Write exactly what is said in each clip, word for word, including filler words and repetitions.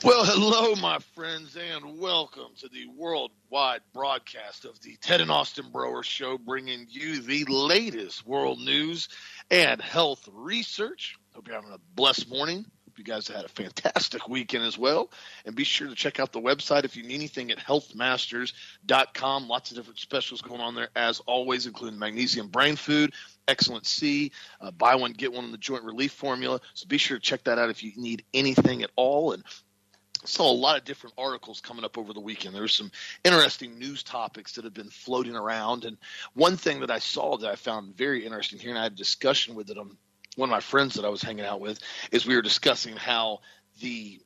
Well, hello, my friends, and welcome to the worldwide broadcast of the Ted and Austin Broer Show, bringing you the latest world news and health research. Hope you're having a blessed morning. Hope you guys had a fantastic weekend as well. And be sure to check out the website if you need anything at health masters dot com. Lots of different specials going on there, as always, including magnesium brain food, Excellent C, uh, buy one, get one in the joint relief formula. So be sure to check that out if you need anything at all. And saw a lot of different articles coming up over the weekend. There were some interesting news topics that have been floating around. And one thing that I saw that I found very interesting here, and I had a discussion with it, um, one of my friends that I was hanging out with, is we were discussing how the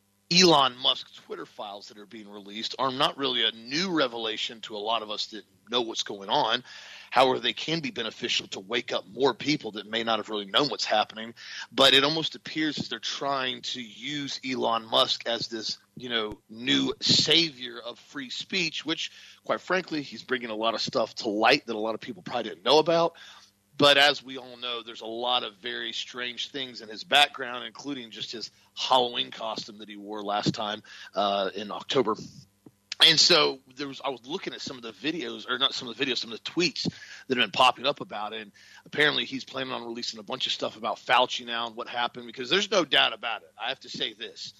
Elon Musk Twitter files that are being released are not really a new revelation to a lot of us that know what's going on. However, they can be beneficial to wake up more people that may not have really known what's happening. But it almost appears as they're trying to use Elon Musk as this, you know, new savior of free speech, which, quite frankly, he's bringing a lot of stuff to light that a lot of people probably didn't know about. But as we all know, there's a lot of very strange things in his background, including just his Halloween costume that he wore last time uh, in October. And so there was, I was looking at some of the videos, or not some of the videos, some of the tweets that have been popping up about it. And apparently he's planning on releasing a bunch of stuff about Fauci now and what happened, because there's no doubt about it. I have to say this.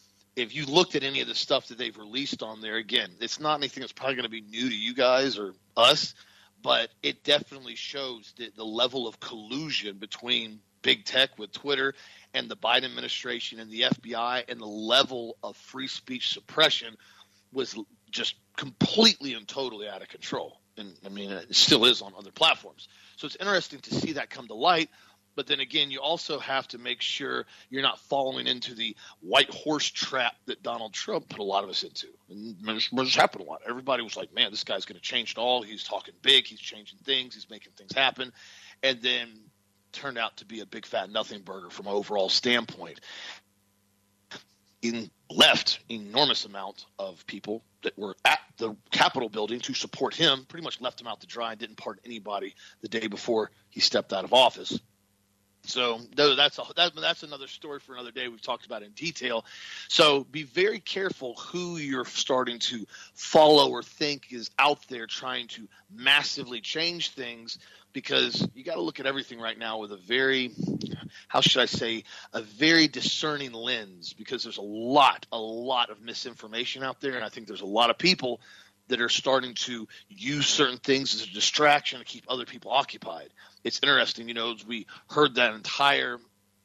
If you looked at any of the stuff that they've released on there, again, it's not anything that's probably going to be new to you guys or us, but it definitely shows that the level of collusion between big tech with Twitter and the Biden administration and the F B I, and the level of free speech suppression was just completely and totally out of control. And I mean, it still is on other platforms. So it's interesting to see that come to light. But then again, you also have to make sure you're not falling into the white horse trap that Donald Trump put a lot of us into. And it just happened a lot. Everybody was like, man, this guy's going to change it all. He's talking big. He's changing things. He's making things happen. And then turned out to be a big fat nothing burger from an overall standpoint. In left enormous amount of people that were at the Capitol building to support him, pretty much left him out to dry and didn't pardon anybody the day before he stepped out of office. So that's a, that, that's another story for another day. We've talked about it in detail. So be very careful who you're starting to follow or think is out there trying to massively change things, because you got to look at everything right now with a very, how should I say, a very discerning lens, because there's a lot, a lot of misinformation out there. And I think there's a lot of people that are starting to use certain things as a distraction to keep other people occupied. It's interesting, you know, as we heard that entire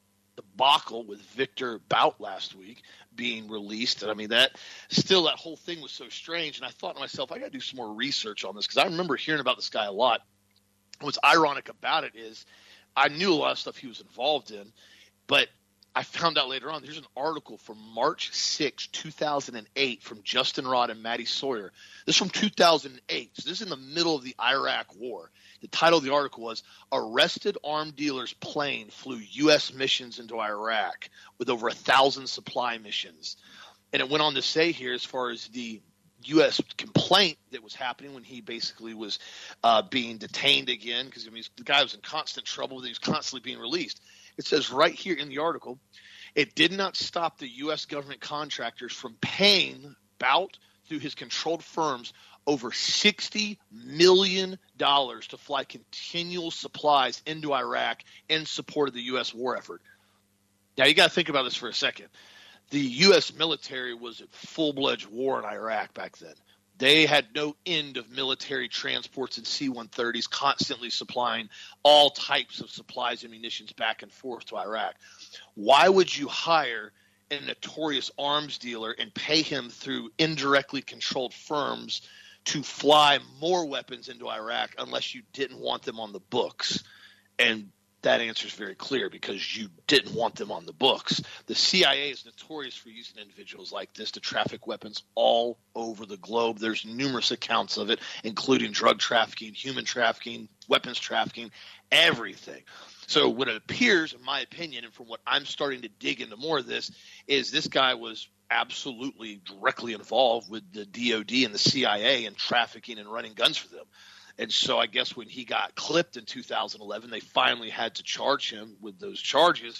debacle with Victor Bout last week being released. And I mean, that still, that whole thing was so strange. And I thought to myself, I got to do some more research on this, because I remember hearing about this guy a lot. What's ironic about it is I knew a lot of stuff he was involved in, but I found out later on, there's an article from March sixth, two thousand eight from Justin Rod and Maddie Sawyer. This is from two thousand eight. So this is in the middle of the Iraq war. The title of the article was "Arrested Armed Dealers Plane Flew U S Missions into Iraq with Over a Thousand Supply Missions." And it went on to say here, as far as the U S complaint that was happening when he basically was uh, being detained again, because I mean, the guy was in constant trouble. He was constantly being released. It says right here in the article, it did not stop the U S government contractors from paying Bout through his controlled firms over sixty million dollars to fly continual supplies into Iraq in support of the U S war effort. Now, you got to think about this for a second. The U S military was at full-fledged war in Iraq back then. They had no end of military transports and C one thirties constantly supplying all types of supplies and munitions back and forth to Iraq. Why would you hire a notorious arms dealer and pay him through indirectly controlled firms to fly more weapons into Iraq unless you didn't want them on the books? And that answer is very clear, because you didn't want them on the books. The C I A is notorious for using individuals like this to traffic weapons all over the globe. There's numerous accounts of it, including drug trafficking, human trafficking, weapons trafficking, everything. So what it appears, in my opinion, and from what I'm starting to dig into more of this, is this guy was absolutely directly involved with the D O D and the C I A in trafficking and running guns for them. And so I guess when he got clipped in two thousand eleven, they finally had to charge him with those charges.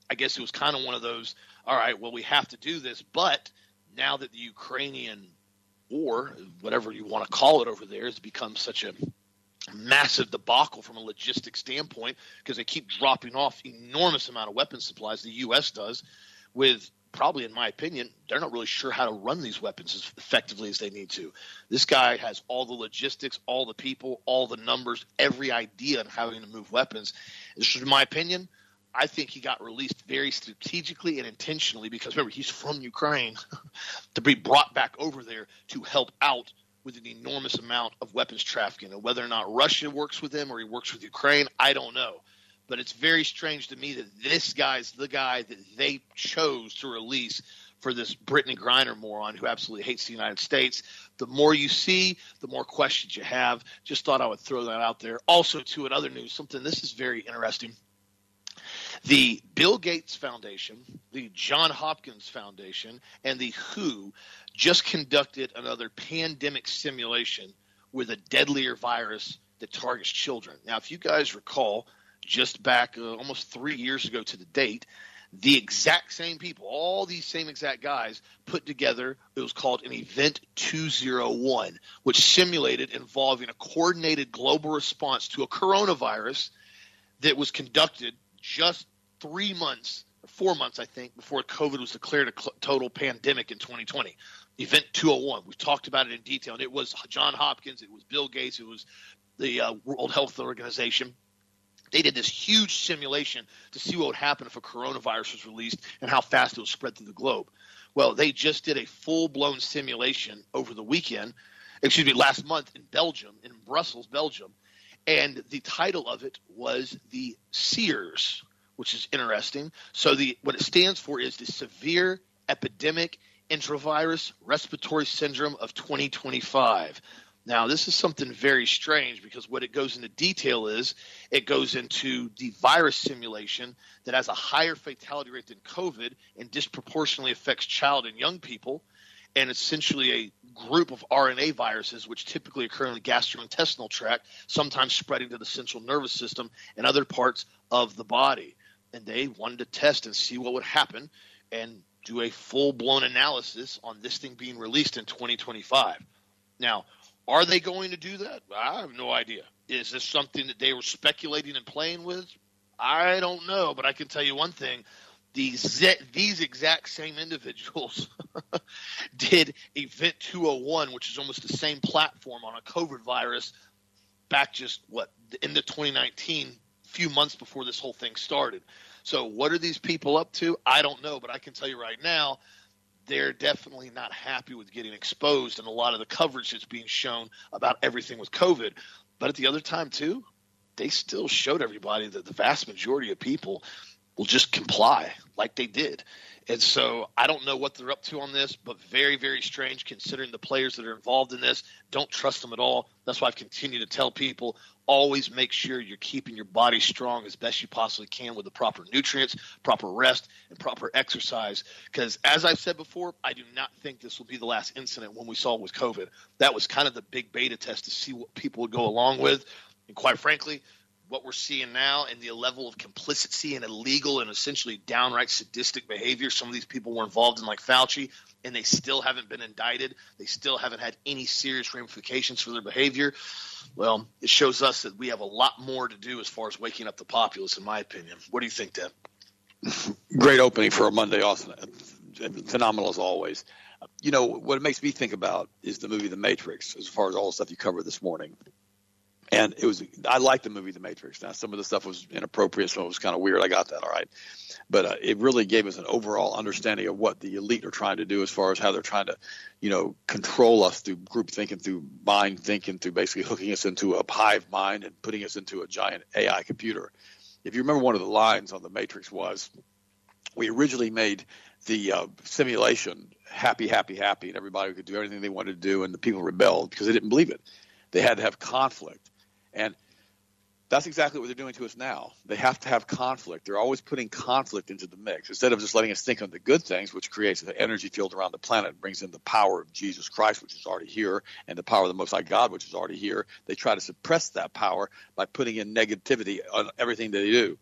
I guess it was kind of one of those, all right, well, we have to do this, but now that the Ukrainian war, whatever you want to call it over there, has become such a massive debacle from a logistic standpoint because they keep dropping off enormous amount of weapon supplies, the U S does, with probably, in my opinion, they're not really sure how to run these weapons as effectively as they need to. This guy has all the logistics, all the people, all the numbers, every idea on how to move weapons. This is my opinion. I think he got released very strategically and intentionally because, remember, he's from Ukraine to be brought back over there to help out with an enormous amount of weapons trafficking. And whether or not Russia works with him or he works with Ukraine, I don't know. But it's very strange to me that this guy's the guy that they chose to release for this Brittany Griner moron who absolutely hates the United States. The more you see, the more questions you have. Just thought I would throw that out there. Also, too, in other news, something this is very interesting. The Bill Gates Foundation, the Johns Hopkins Foundation, and the W H O just conducted another pandemic simulation with a deadlier virus that targets children. Now, if you guys recall, just back uh, almost three years ago to the date, the exact same people, all these same exact guys put together, it was called an Event two oh one, which simulated involving a coordinated global response to a coronavirus that was conducted just three months, or four months, I think, before COVID was declared a cl- total pandemic in twenty twenty. Event two oh one. We've talked about it in detail. And it was Johns Hopkins. It was Bill Gates. It was the uh, World Health Organization. They did this huge simulation to see what would happen if a coronavirus was released and how fast it would spread through the globe. Well, they just did a full-blown simulation over the weekend, excuse me, last month in Belgium, in Brussels, Belgium. And the title of it was the SEERS, which is interesting. So the what it stands for is the Severe Epidemic Intravirus Respiratory Syndrome of twenty twenty-five. Now, this is something very strange because what it goes into detail is it goes into the virus simulation that has a higher fatality rate than COVID and disproportionately affects child and young people, and essentially a group of R N A viruses which typically occur in the gastrointestinal tract, sometimes spreading to the central nervous system and other parts of the body. And they wanted to test and see what would happen and do a full-blown analysis on this thing being released in twenty twenty-five. Now, are they going to do that? I have no idea. Is this something that they were speculating and playing with? I don't know, but I can tell you one thing. These, these exact same individuals did Event two oh one, which is almost the same platform on a COVID virus back just, what, in the twenty nineteen, few months before this whole thing started. So what are these people up to? I don't know, but I can tell you right now, they're definitely not happy with getting exposed and a lot of the coverage that's being shown about everything with COVID. But at the other time, too, they still showed everybody that the vast majority of people will just comply like they did. And so I don't know what they're up to on this, but very, very strange considering the players that are involved in this. Don't trust them at all. That's why I've continued to tell people, always make sure you're keeping your body strong as best you possibly can with the proper nutrients, proper rest, and proper exercise. Because as I've said before, I do not think this will be the last incident when we saw with COVID. That was kind of the big beta test to see what people would go along with. And quite frankly, what we're seeing now and the level of complicity and illegal and essentially downright sadistic behavior some of these people were involved in, like Fauci, and they still haven't been indicted. They still haven't had any serious ramifications for their behavior. Well, it shows us that we have a lot more to do as far as waking up the populace, in my opinion. What do you think, Dan? Great opening for a Monday, Austin. Phenomenal as always. You know, what it makes me think about is the movie The Matrix, as far as all the stuff you covered this morning. And it was, I liked the movie The Matrix. Now, some of the stuff was inappropriate, so it was kind of weird. I got that, all right. But uh, it really gave us an overall understanding of what the elite are trying to do as far as how they're trying to, you know, control us through group thinking, through mind thinking, through basically hooking us into a hive mind and putting us into a giant A I computer. If you remember, one of the lines on The Matrix was, we originally made the uh, simulation happy, happy, happy, and everybody could do everything they wanted to do, and the people rebelled because they didn't believe it. They had to have conflict. And that's exactly what they're doing to us now. They have to have conflict. They're always putting conflict into the mix. Instead of just letting us think on the good things, which creates an energy field around the planet and brings in the power of Jesus Christ, which is already here, and the power of the Most High God, which is already here, they try to suppress that power by putting in negativity on everything they do.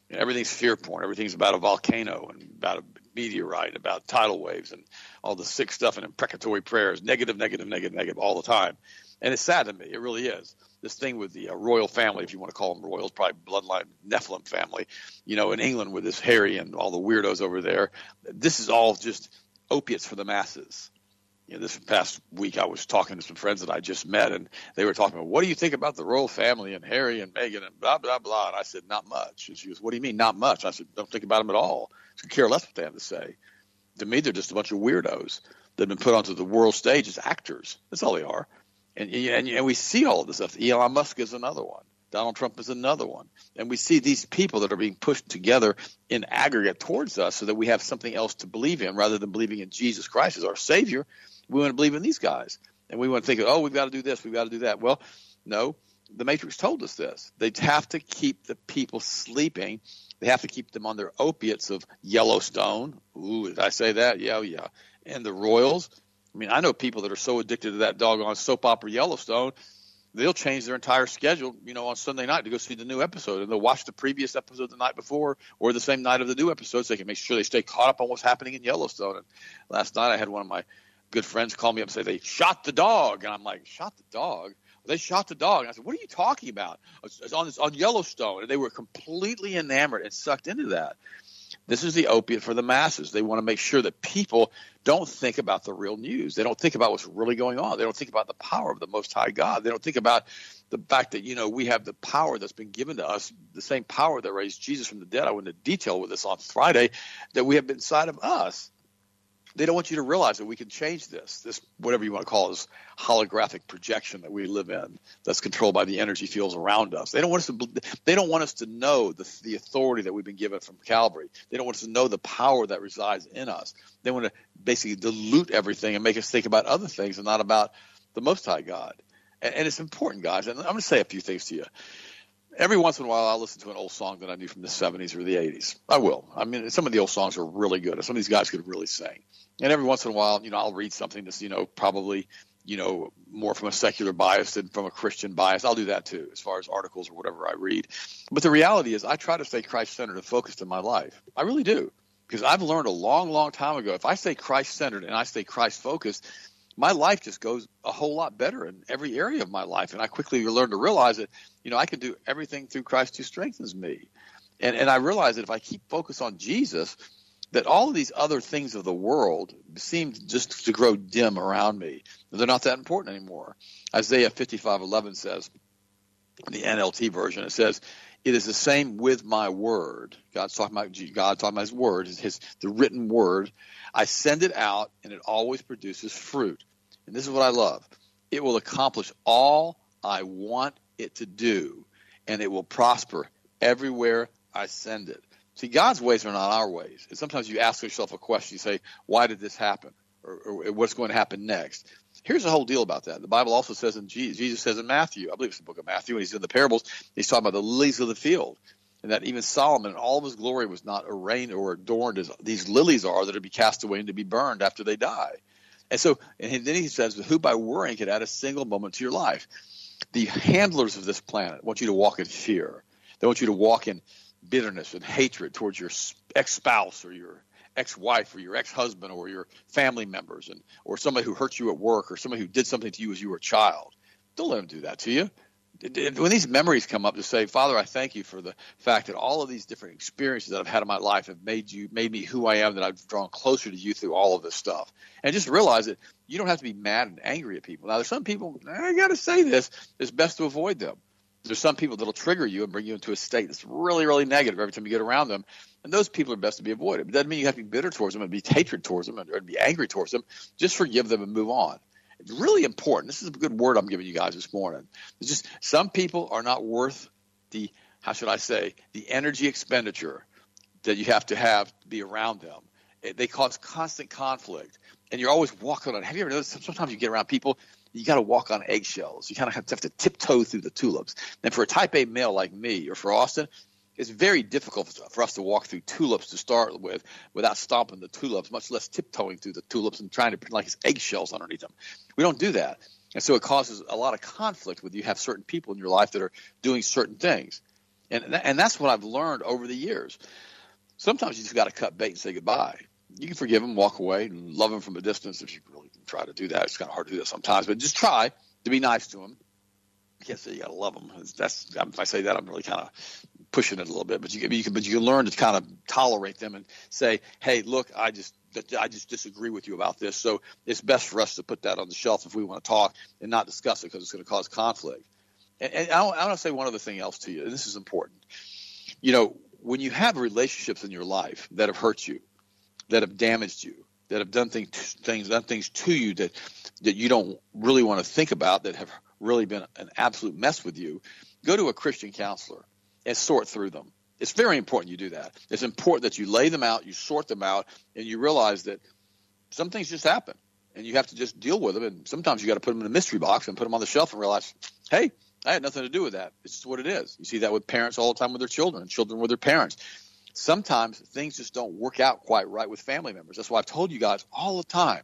Everything's fear porn. Everything's about a volcano and about a meteorite, about tidal waves and all the sick stuff and imprecatory prayers, negative, negative, negative, negative all the time. And it's sad to me. It really is. This thing with the uh, royal family, if you want to call them royals, probably bloodline Nephilim family, you know, in England with this Harry and all the weirdos over there. This is all just opiates for the masses. You know, this past week I was talking to some friends that I just met, and they were talking about, what do you think about the royal family and Harry and Meghan and blah, blah, blah. And I said, not much. And she goes, what do you mean, not much? I said, don't think about them at all. I could care less what they have to say. To me, they're just a bunch of weirdos that have been put onto the world stage as actors. That's all they are. And, and, and we see all of this stuff. Elon Musk is another one. Donald Trump is another one. And we see these people that are being pushed together in aggregate towards us so that we have something else to believe in rather than believing in Jesus Christ as our Savior. We want to believe in these guys. And we want to think, oh, we've got to do this, we've got to do that. Well, no, the Matrix told us this. They have to keep the people sleeping. They have to keep them on their opiates of Yellowstone. Ooh, did I say that? Yeah, yeah. And the Royals. I mean, I know people that are so addicted to that doggone soap opera Yellowstone, they'll change their entire schedule, you know, on Sunday night to go see the new episode. And they'll watch the previous episode the night before or the same night of the new episode so they can make sure they stay caught up on what's happening in Yellowstone. And last night I had one of my good friends call me up and say they shot the dog. And I'm like, shot the dog? They shot the dog. And I said, what are you talking about? It's on, it's on Yellowstone. And they were completely enamored and sucked into that. This is the opiate for the masses. They want to make sure that people don't think about the real news. They don't think about what's really going on. They don't think about the power of the Most High God. They don't think about the fact that, you know, we have the power that's been given to us, the same power that raised Jesus from the dead. I went into detail with this on Friday, that we have been inside of us. They don't want you to realize that we can change this, this whatever you want to call it, this holographic projection that we live in that's controlled by the energy fields around us. They don't want us to they don't want us to know the, the authority that we've been given from Calvary. They don't want us to know the power that resides in us. They want to basically dilute everything and make us think about other things and not about the Most High God. And, and it's important, guys. And I'm going to say a few things to you. Every once in a while, I'll listen to an old song that I knew from the seventies or the eighties. I will. I mean, some of the old songs are really good. Some of these guys could really sing. And every once in a while, you know, I'll read something that's, you know, probably, you know, more from a secular bias than from a Christian bias. I'll do that too, as far as articles or whatever I read. But the reality is I try to stay Christ-centered and focused in my life. I really do. Because I've learned a long, long time ago, if I stay Christ-centered and I stay Christ-focused, my life just goes a whole lot better in every area of my life. And I quickly learned to realize that, you know, I can do everything through Christ who strengthens me. And and I realize that if I keep focused on Jesus, that all of these other things of the world seem just to grow dim around me. They're not that important anymore. Isaiah fifty-five eleven says, in the N L T version, it says, it is the same with my word. God's talking about God talking about his word, his, his the written word. I send it out, and it always produces fruit. And this is what I love. It will accomplish all I want it to do, and it will prosper everywhere I send it. See, God's ways are not our ways. And sometimes you ask yourself a question. You say, why did this happen? Or, or what's going to happen next? Here's the whole deal about that. The Bible also says in Jesus, Jesus says in Matthew, I believe it's the book of Matthew, when he's in the parables, he's talking about the lilies of the field. And that even Solomon in all of his glory was not arrayed or adorned as these lilies are that are to be cast away and to be burned after they die. And so, and then he says, who by worrying could add a single moment to your life? The handlers of this planet want you to walk in fear. They want you to walk in bitterness and hatred towards your ex-spouse or your ex-wife or your ex-husband or your family members, and or somebody who hurt you at work or somebody who did something to you as you were a child. Don't let them do that to you. When these memories come up, to say, Father, I thank you for the fact that all of these different experiences that I've had in my life have made you, made me who I am, that I've drawn closer to you through all of this stuff. And just realize that you don't have to be mad and angry at people. Now, there's some people, I got to say this, it's best to avoid them. There's some people that'll trigger you and bring you into a state that's really, really negative every time you get around them. And those people are best to be avoided. It doesn't mean you have to be bitter towards them and be hatred towards them and be angry towards them. Just forgive them and move on. It's really important. This is a good word I'm giving you guys this morning. It's just some people are not worth the, how should I say, the energy expenditure that you have to have to be around them. They cause constant conflict. And you're always walking on. Have you ever noticed sometimes you get around people, you got to walk on eggshells. You kind of have to, have to tiptoe through the tulips. And for a type A male like me or for Austin, it's very difficult for us to walk through tulips to start with without stomping the tulips, much less tiptoeing through the tulips and trying to pretend like it's eggshells underneath them. We don't do that. And so it causes a lot of conflict when you have certain people in your life that are doing certain things. And and that's what I've learned over the years. Sometimes you just got to cut bait and say goodbye. You can forgive them, walk away, and love them from a distance if you really can try to do that. It's kind of hard to do that sometimes, but just try to be nice to them. I can't say you got to love them. That's, if I say that, I'm really kind of pushing it a little bit. But you, you can, but you can learn to kind of tolerate them and say, "Hey, look, I just, I just disagree with you about this. So it's best for us to put that on the shelf if we want to talk and not discuss it because it's going to cause conflict." And, and I, I want to say one other thing else to you, and this is important. You know, when you have relationships in your life that have hurt you, that have damaged you, that have done things, things, done things to you that that you don't really want to think about, that have really been an absolute mess with you, go to a Christian counselor and sort through them. It's very important you do that. It's important that you lay them out, you sort them out, and you realize that some things just happen, and you have to just deal with them. And sometimes you got to put them in a mystery box and put them on the shelf and realize, hey, I had nothing to do with that. It's just what it is. You see that with parents all the time with their children, and children with their parents. Sometimes things just don't work out quite right with family members. That's why I've told you guys all the time,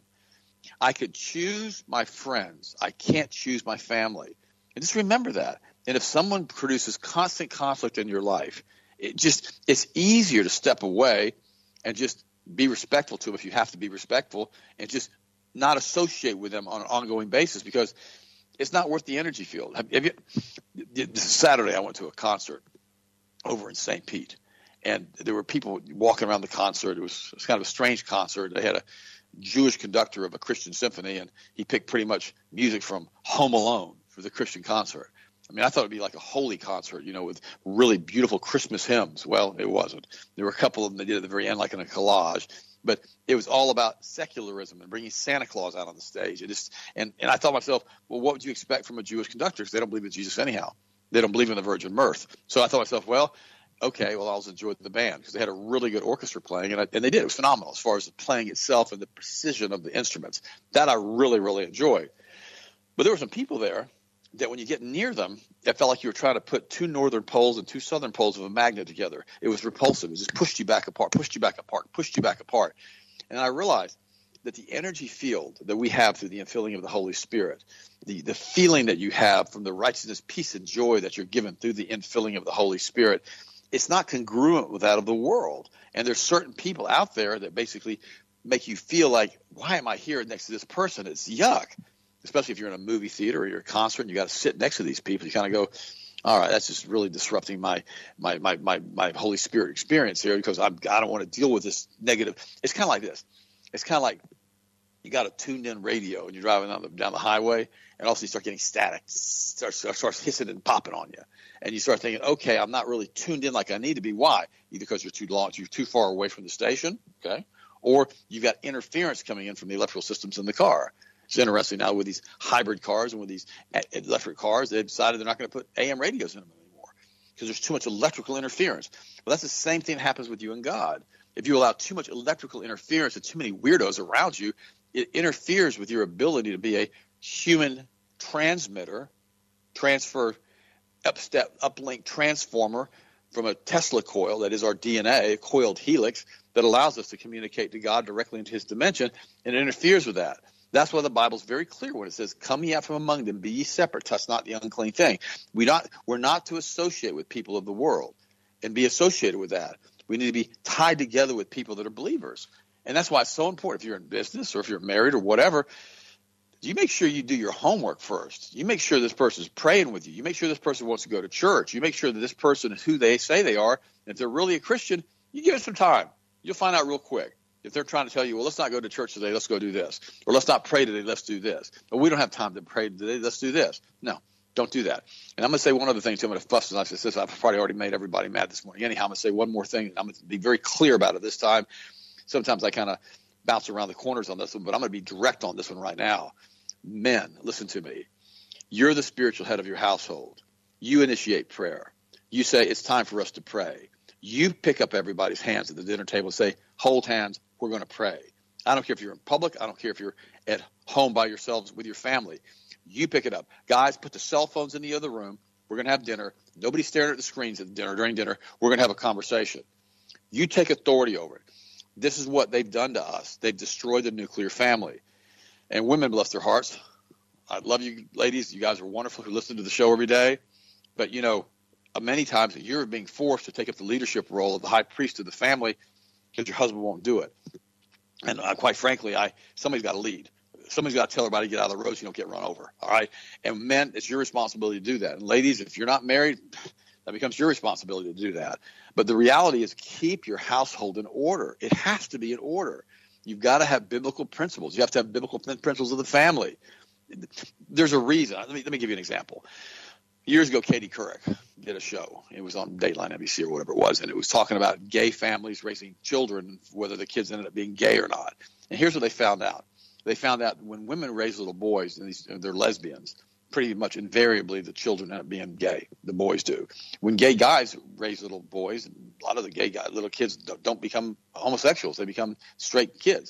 I could choose my friends. I can't choose my family. And just remember that. And if someone produces constant conflict in your life, it just it's easier to step away and just be respectful to them if you have to be respectful, and just not associate with them on an ongoing basis because it's not worth the energy field. Have, have you, this Saturday I went to a concert over in Saint Pete. And there were people walking around the concert. It was, it was kind of a strange concert. They had a Jewish conductor of a Christian symphony, and he picked pretty much music from Home Alone for the Christian concert. I mean, I thought it would be like a holy concert, you know, with really beautiful Christmas hymns. Well, it wasn't. There were a couple of them they did at the very end, like in a collage. But it was all about secularism and bringing Santa Claus out on the stage. It just, and, and I thought to myself, well, what would you expect from a Jewish conductor? Because they don't believe in Jesus anyhow. They don't believe in the virgin birth. So I thought to myself, well, okay, well, I was enjoying the band because they had a really good orchestra playing, and, I, and they did. It was phenomenal as far as the playing itself and the precision of the instruments. That I really, really enjoyed. But there were some people there that when you get near them, it felt like you were trying to put two northern poles and two southern poles of a magnet together. It was repulsive. It just pushed you back apart, pushed you back apart, pushed you back apart. And I realized that the energy field that we have through the infilling of the Holy Spirit, the, the feeling that you have from the righteousness, peace, and joy that you're given through the infilling of the Holy Spirit, it's not congruent with that of the world. And there's certain people out there that basically make you feel like, why am I here next to this person? It's yuck. Especially if you're in a movie theater or you're at a concert and you got to sit next to these people. You kind of go, all right, that's just really disrupting my my my my, my Holy Spirit experience here because I'm, I don't want to deal with this negative. It's kind of like this. It's kind of like you got a tuned-in radio and you're driving down the, down the highway, and all of a sudden you start getting static, starts, starts hissing and popping on you. And you start thinking, okay, I'm not really tuned in like I need to be. Why? Either because you're too long, you're too far away from the station, okay, or you've got interference coming in from the electrical systems in the car. It's interesting now with these hybrid cars and with these electric cars, they've decided they're not going to put A M radios in them anymore because there's too much electrical interference. Well, that's the same thing that happens with you and God. If you allow too much electrical interference and too many weirdos around you, it interferes with your ability to be a human transmitter, transfer, upstep, uplink transformer from a Tesla coil, that is our D N A, a coiled helix, that allows us to communicate to God directly into his dimension, and it interferes with that. That's why the Bible's very clear when it says, come ye out from among them, be ye separate, touch not the unclean thing. We not, we're not to associate with people of the world and be associated with that. We need to be tied together with people that are believers. And that's why it's so important if you're in business or if you're married or whatever, you make sure you do your homework first. You make sure this person is praying with you. You make sure this person wants to go to church. You make sure that this person is who they say they are. And if they're really a Christian, you give it some time. You'll find out real quick. If they're trying to tell you, well, let's not go to church today, let's go do this. Or let's not pray today, let's do this. But we don't have time to pray today, let's do this. No, don't do that. And I'm going to say one other thing, too. I'm going to fuss and I say this. I've probably already made everybody mad this morning. Anyhow, I'm going to say one more thing. I'm going to be very clear about it this time. Sometimes I kind of bounce around the corners on this one, but I'm going to be direct on this one right now. Men, listen to me. You're the spiritual head of your household. You initiate prayer. You say it's time for us to pray. You pick up everybody's hands at the dinner table and say, hold hands, we're going to pray. I don't care if you're in public. I don't care if you're at home by yourselves with your family. You pick it up. Guys, put the cell phones in the other room. We're going to have dinner. Nobody's staring at the screens at dinner during dinner. We're going to have a conversation. You take authority over it. This is what they've done to us. They've destroyed the nuclear family. And women, bless their hearts. I love you ladies. You guys are wonderful who listen to the show every day. But, you know, many times that you're being forced to take up the leadership role of the high priest of the family because your husband won't do it. And uh, quite frankly, I somebody's got to lead. Somebody's got to tell everybody to get out of the road so you don't get run over. All right. And men, it's your responsibility to do that. And ladies, if you're not married, that becomes your responsibility to do that. But the reality is keep your household in order. It has to be in order. You've got to have biblical principles. You have to have biblical principles of the family. There's a reason. Let me, let me give you an example. Years ago, Katie Couric did a show. It was on Dateline N B C or whatever it was, and it was talking about gay families raising children, whether the kids ended up being gay or not. And here's what they found out. They found out when women raise little boys, and these, they're lesbians, pretty much invariably the children end up being gay. The boys do. When gay guys raise little boys, a lot of the gay guys, little kids don't, don't become homosexuals. They become straight kids.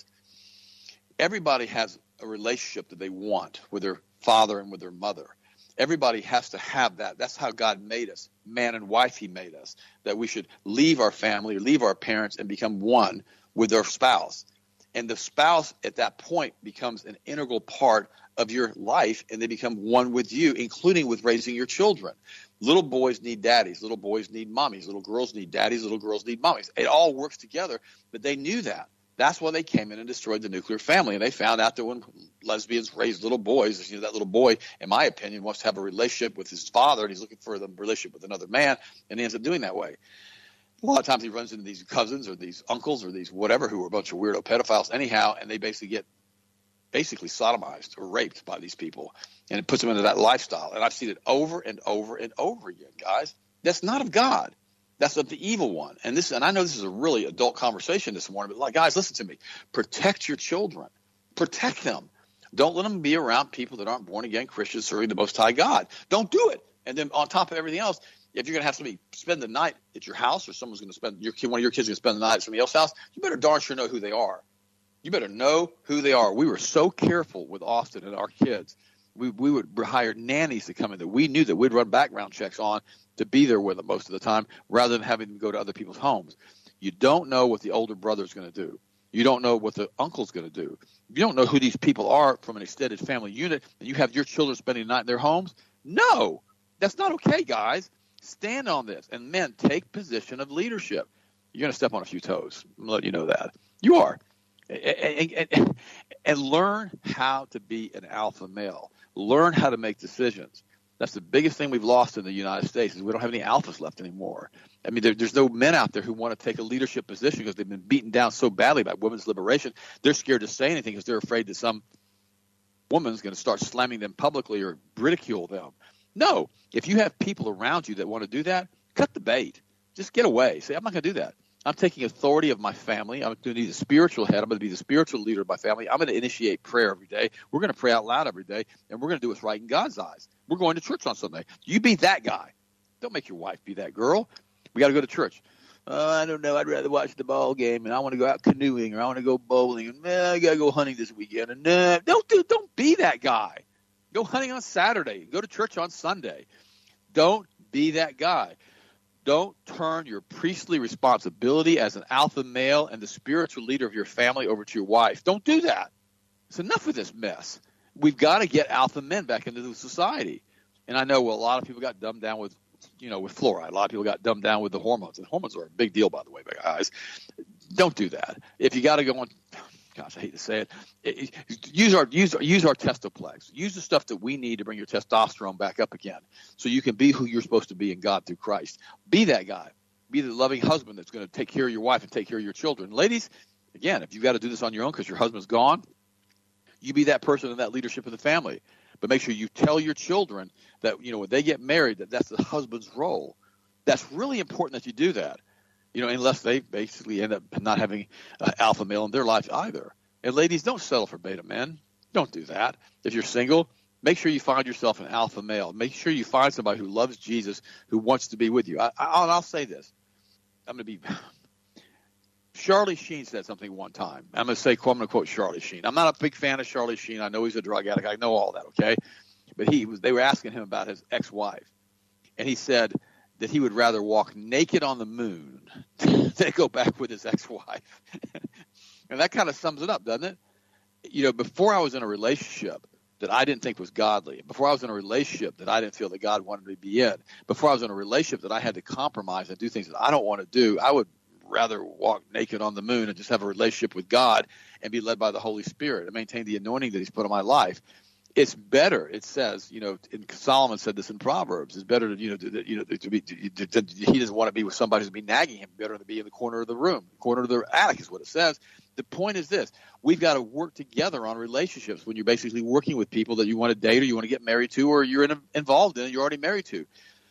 Everybody has a relationship that they want with their father and with their mother. Everybody has to have that. That's how God made us, man and wife. He made us, that we should leave our family, leave our parents, and become one with their spouse. And the spouse at that point becomes an integral part of your life, and they become one with you, including with raising your children. Little boys need daddies. Little boys need mommies. Little girls need daddies. Little girls need mommies. It all works together, but they knew that. That's why they came in and destroyed the nuclear family. And they found out that when lesbians raise little boys, you know, that little boy, in my opinion, wants to have a relationship with his father, and he's looking for the relationship with another man, and he ends up doing that way. A lot of times he runs into these cousins or these uncles or these whatever who are a bunch of weirdo pedophiles anyhow, and they basically get basically sodomized or raped by these people, and it puts them into that lifestyle. And I've seen it over and over and over again, guys. That's not of God. That's of the evil one. And this, and I know this is a really adult conversation this morning, but like, guys, listen to me. Protect your children. Protect them. Don't let them be around people that aren't born again Christians serving the Most High God. Don't do it. And then on top of everything else, if you're going to have somebody spend the night at your house, or someone's going to spend your kid, one of your kids is going to spend the night at somebody else's house, you better darn sure know who they are. You better know who they are. We were so careful with Austin and our kids. We we would hire nannies to come in that we knew that we'd run background checks on to be there with them most of the time, rather than having them go to other people's homes. You don't know what the older brother's going to do. You don't know what the uncle's going to do. You don't know who these people are from an extended family unit, and you have your children spending the night in their homes. No, that's not okay, guys. Stand on this. And men, take position of leadership. You're going to step on a few toes. I'm letting you know that. You are. And, and, and, and learn how to be an alpha male. Learn how to make decisions. That's the biggest thing we've lost in the United States, is we don't have any alphas left anymore. I mean, there, there's no men out there who want to take a leadership position because they've been beaten down so badly by women's liberation. They're scared to say anything because they're afraid that some woman's going to start slamming them publicly or ridicule them. No, if you have people around you that want to do that, cut the bait. Just get away. Say, I'm not going to do that. I'm taking authority of my family. I'm going to be the spiritual head. I'm going to be the spiritual leader of my family. I'm going to initiate prayer every day. We're going to pray out loud every day, and we're going to do what's right in God's eyes. We're going to church on Sunday. You be that guy. Don't make your wife be that girl. We got to go to church. Uh, I don't know. I'd rather watch the ball game, and I want to go out canoeing, or I want to go bowling, and eh, I got to go hunting this weekend. And uh, don't do, don't be that guy. Go hunting on Saturday. Go to church on Sunday. Don't be that guy. Don't turn your priestly responsibility as an alpha male and the spiritual leader of your family over to your wife. Don't do that. It's enough of this mess. We've got to get alpha men back into the society. And I know well, a lot of people got dumbed down with, you know, with fluoride. A lot of people got dumbed down with the hormones. And hormones are a big deal, by the way, guys. Don't do that. If you got to go on, gosh, I hate to say it, it, it use our use use our Testoplex. Use the stuff that we need to bring your testosterone back up again, so you can be who you're supposed to be in God through Christ. Be that guy. Be the loving husband that's going to take care of your wife and take care of your children. Ladies, again, if you've got to do this on your own because your husband's gone, you be that person in that leadership of the family. But make sure you tell your children that, you know, when they get married, that that's the husband's role. That's really important that you do that. You know, unless they basically end up not having uh, alpha male in their life either. And ladies, don't settle for beta men. Don't do that. If you're single, make sure you find yourself an alpha male. Make sure you find somebody who loves Jesus, who wants to be with you. I, I, I'll, I'll say this. I'm going to be – Charlie Sheen said something one time. I'm going to say, I'm going to quote Charlie Sheen. I'm not a big fan of Charlie Sheen. I know he's a drug addict. I know all that, okay? But he was. They were asking him about his ex-wife. And he said – that he would rather walk naked on the moon than go back with his ex-wife. And that kind of sums it up, doesn't it? You know, before I was in a relationship, that I didn't think was godly, before I was in a relationship that I didn't feel that God wanted me to be in, before I was in a relationship that I had to compromise and do things that I don't want to do, I would rather walk naked on the moon and just have a relationship with God and be led by the Holy Spirit and maintain the anointing that he's put on my life. It's better, it says, you know, and Solomon said this in Proverbs, it's better to, you know, to, you know, to be, to, to, to, he doesn't want to be with somebody who's be nagging him, better to be in the corner of the room, corner of the attic is what it says. The point is this, we've got to work together on relationships when you're basically working with people that you want to date or you want to get married to or you're in a, involved in and you're already married to.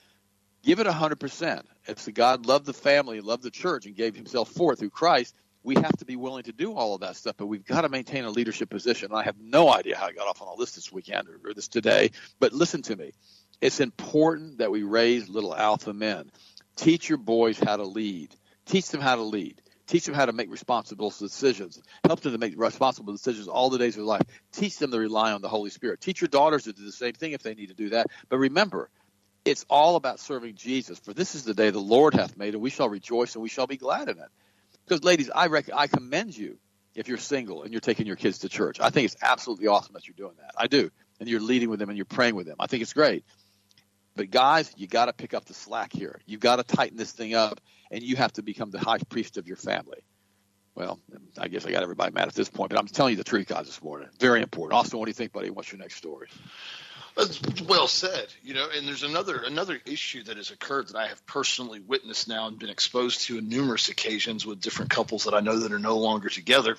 Give it one hundred percent. It's the God loved the family, loved the church, and gave himself for it through Christ. We have to be willing to do all of that stuff, but we've got to maintain a leadership position. I have no idea how I got off on all this this weekend or, or this today, but listen to me. It's important that we raise little alpha men. Teach your boys how to lead. Teach them how to lead. Teach them how to make responsible decisions. Help them to make responsible decisions all the days of their life. Teach them to rely on the Holy Spirit. Teach your daughters to do the same thing if they need to do that. But remember, it's all about serving Jesus. For this is the day the Lord hath made, and we shall rejoice and we shall be glad in it. Because, ladies, I rec- I commend you if you're single and you're taking your kids to church. I think it's absolutely awesome that you're doing that. I do. And you're leading with them and you're praying with them. I think it's great. But, guys, you got to pick up the slack here. You've got to tighten this thing up, and you have to become the high priest of your family. Well, I guess I got everybody mad at this point, but I'm telling you the truth, guys, this morning. Very important. Austin, what do you think, buddy? What's your next story? That's well said. You know, and there's another another issue that has occurred that I have personally witnessed now and been exposed to on numerous occasions with different couples that I know that are no longer together,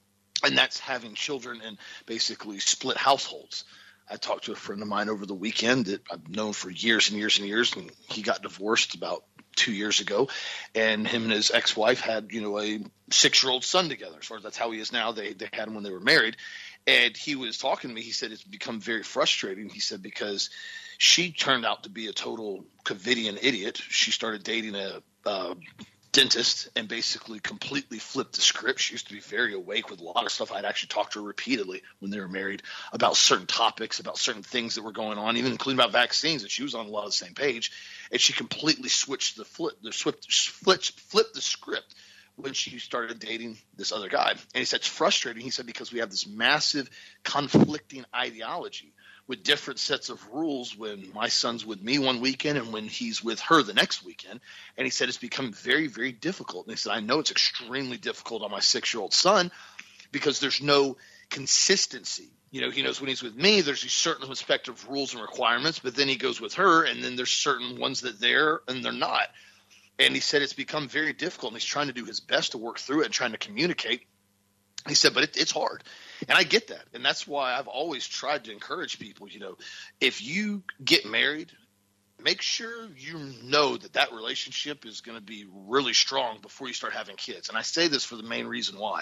and that's having children and basically split households. I talked to a friend of mine over the weekend that I've known for years and years and years, and he got divorced about two years ago, and him and his ex-wife had, you know, a six-year-old son together. As far as that's how he is now. They they had him when they were married. And he was talking to me. He said it's become very frustrating. He said because she turned out to be a total Covidian idiot. She started dating a uh, dentist and basically completely flipped the script. She used to be very awake with a lot of stuff. I'd actually talked to her repeatedly when they were married about certain topics, about certain things that were going on, even including about vaccines, and she was on a lot of the same page. And she completely switched the flip, the flipped, flipped, flipped the script when she started dating this other guy. And he said it's frustrating. He said because we have this massive conflicting ideology with different sets of rules when my son's with me one weekend and when he's with her the next weekend. And he said it's become very, very difficult. And he said, I know it's extremely difficult on my six-year-old son because there's no consistency. You know, he knows when he's with me, there's these certain respective rules and requirements, but then he goes with her and then there's certain ones that they're and they're not. And he said it's become very difficult, and he's trying to do his best to work through it and trying to communicate. He said, but it, it's hard. And I get that. And that's why I've always tried to encourage people, you know, if you get married, make sure you know that that relationship is going to be really strong before you start having kids. And I say this for the main reason why.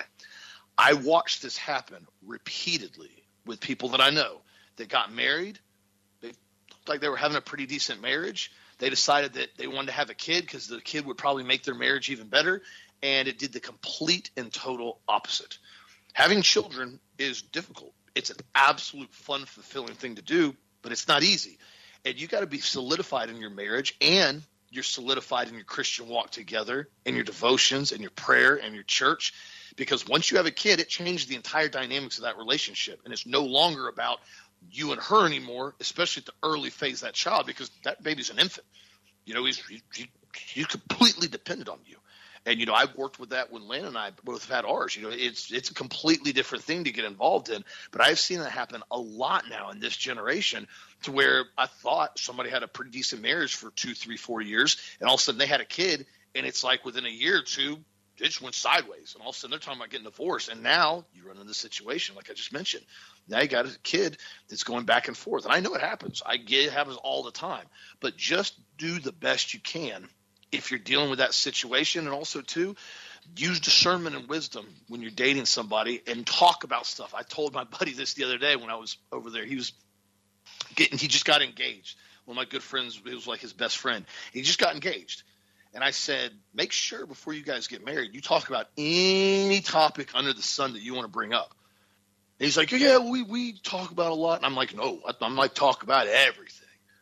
I watched this happen repeatedly with people that I know that got married. They looked like they were having a pretty decent marriage. They decided that they wanted to have a kid because the kid would probably make their marriage even better, and it did the complete and total opposite. Having children is difficult. It's an absolute fun, fulfilling thing to do, but it's not easy. And you got to be solidified in your marriage, and you're solidified in your Christian walk together, in your devotions, and your prayer, and your church, because once you have a kid, it changes the entire dynamics of that relationship, and it's no longer about you and her anymore, especially at the early phase of that child, because that baby's an infant. You know, he's he, he, he's completely dependent on you. And, you know, I've worked with that when Lynn and I both have had ours. You know, it's it's a completely different thing to get involved in. But I've seen that happen a lot now in this generation to where I thought somebody had a pretty decent marriage for two, three, four years, and all of a sudden they had a kid, and it's like within a year or two, it just went sideways. And all of a sudden they're talking about getting divorced. And now you run into this situation, like I just mentioned. Now you got a kid that's going back and forth. And I know it happens. I get it happens all the time. But just do the best you can if you're dealing with that situation. And also, too, use discernment and wisdom when you're dating somebody and talk about stuff. I told my buddy this the other day when I was over there. He was getting – he just got engaged. One of my good friends, he was like his best friend. He just got engaged. And I said, make sure before you guys get married, you talk about any topic under the sun that you want to bring up. And he's like, yeah, we, we talk about a lot. And I'm like, no, I'm like, talk about everything.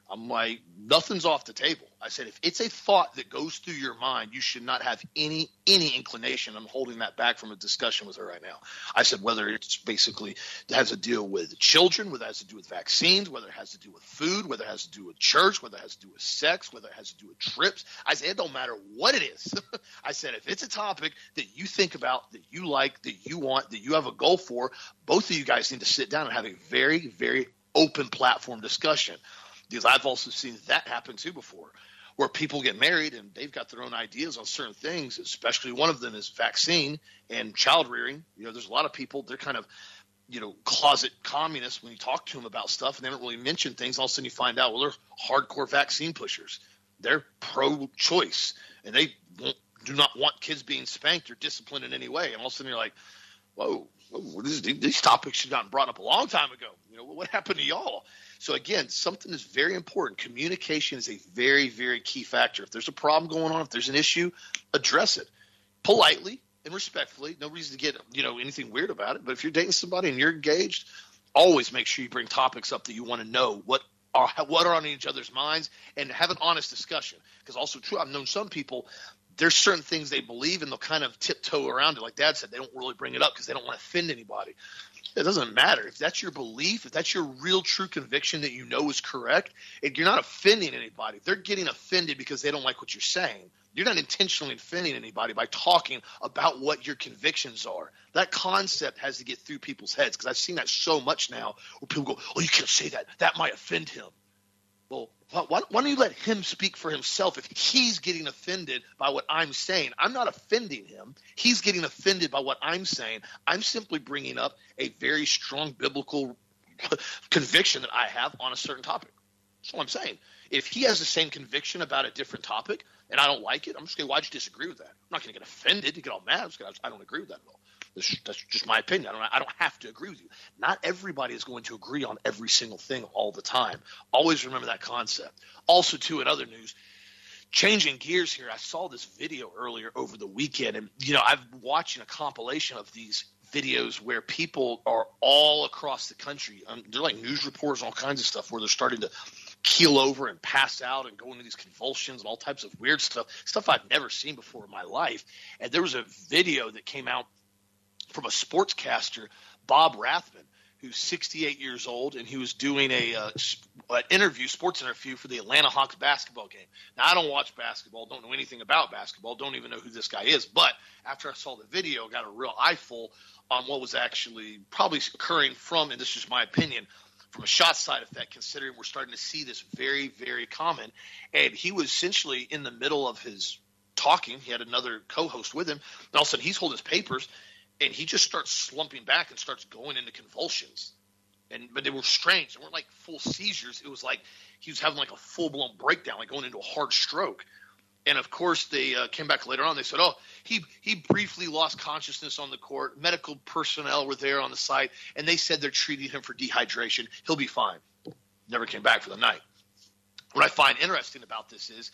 I'm like, nothing's off the table. I said, if it's a thought that goes through your mind, you should not have any any inclination. I'm holding that back from a discussion with her right now. I said, whether it's basically it has to deal with children, whether it has to do with vaccines, whether it has to do with food, whether it has to do with church, whether it has to do with sex, whether it has to do with trips. I said, it don't matter what it is. I said, if it's a topic that you think about, that you like, that you want, that you have a goal for, both of you guys need to sit down and have a very, very open platform discussion. Because I've also seen that happen too before, where people get married and they've got their own ideas on certain things, especially one of them is vaccine and child rearing. You know, there's a lot of people, they're kind of, you know, closet communists when you talk to them about stuff and they don't really mention things. All of a sudden you find out, well, they're hardcore vaccine pushers. They're pro-choice and they won't, do not want kids being spanked or disciplined in any way. And all of a sudden you're like, whoa, whoa this, these topics should have gotten brought up a long time ago. You know, what happened to y'all? So, again, something is very important. Communication is a very, very key factor. If there's a problem going on, if there's an issue, address it politely and respectfully. No reason to get, you know, anything weird about it. But if you're dating somebody and you're engaged, always make sure you bring topics up that you want to know what are what are on each other's minds and have an honest discussion. Because also true, I've known some people, there's certain things they believe and they'll kind of tiptoe around it. Like Dad said, they don't really bring it up because they don't want to offend anybody. It doesn't matter. If that's your belief, if that's your real true conviction that you know is correct, and you're not offending anybody. They're getting offended because they don't like what you're saying. You're not intentionally offending anybody by talking about what your convictions are. That concept has to get through people's heads because I've seen that so much now where people go, oh, you can't say that. That might offend him. Well, why, why don't you let him speak for himself if he's getting offended by what I'm saying? I'm not offending him. He's getting offended by what I'm saying. I'm simply bringing up a very strong biblical conviction that I have on a certain topic. That's all I'm saying. If he has the same conviction about a different topic and I don't like it, I'm just going to, why'd you disagree with that? I'm not going to get offended, to get all mad. I'm just gonna, I don't agree with that at all. That's, that's just my opinion. I don't, I don't have to agree with you. Not everybody is going to agree on every single thing all the time. Always remember that concept. Also, too, in other news, changing gears here, I saw this video earlier over the weekend, and, you know, I've been watching a compilation of these videos where people are all across the country. Um, they're like news reporters, all kinds of stuff, where they're starting to keel over and pass out and go into these convulsions and all types of weird stuff, stuff I've never seen before in my life. And there was a video that came out from a sportscaster, Bob Rathman, who's sixty-eight years old, and he was doing a uh, an interview, sports interview for the Atlanta Hawks basketball game. Now, I don't watch basketball, don't know anything about basketball, don't even know who this guy is. But after I saw the video, got a real eyeful on what was actually probably occurring from, and this is just my opinion, from a shot side effect, considering we're starting to see this very, very common. And he was essentially in the middle of his talking. He had another co-host with him. And all of a sudden, he's holding his papers, and he just starts slumping back and starts going into convulsions. And but they were strange. They weren't like full seizures. It was like he was having like a full-blown breakdown, like going into a hard stroke. And, of course, they uh, came back later on. They said, oh, he he briefly lost consciousness on the court. Medical personnel were there on the site, and they said they're treating him for dehydration. He'll be fine. Never came back for the night. What I find interesting about this is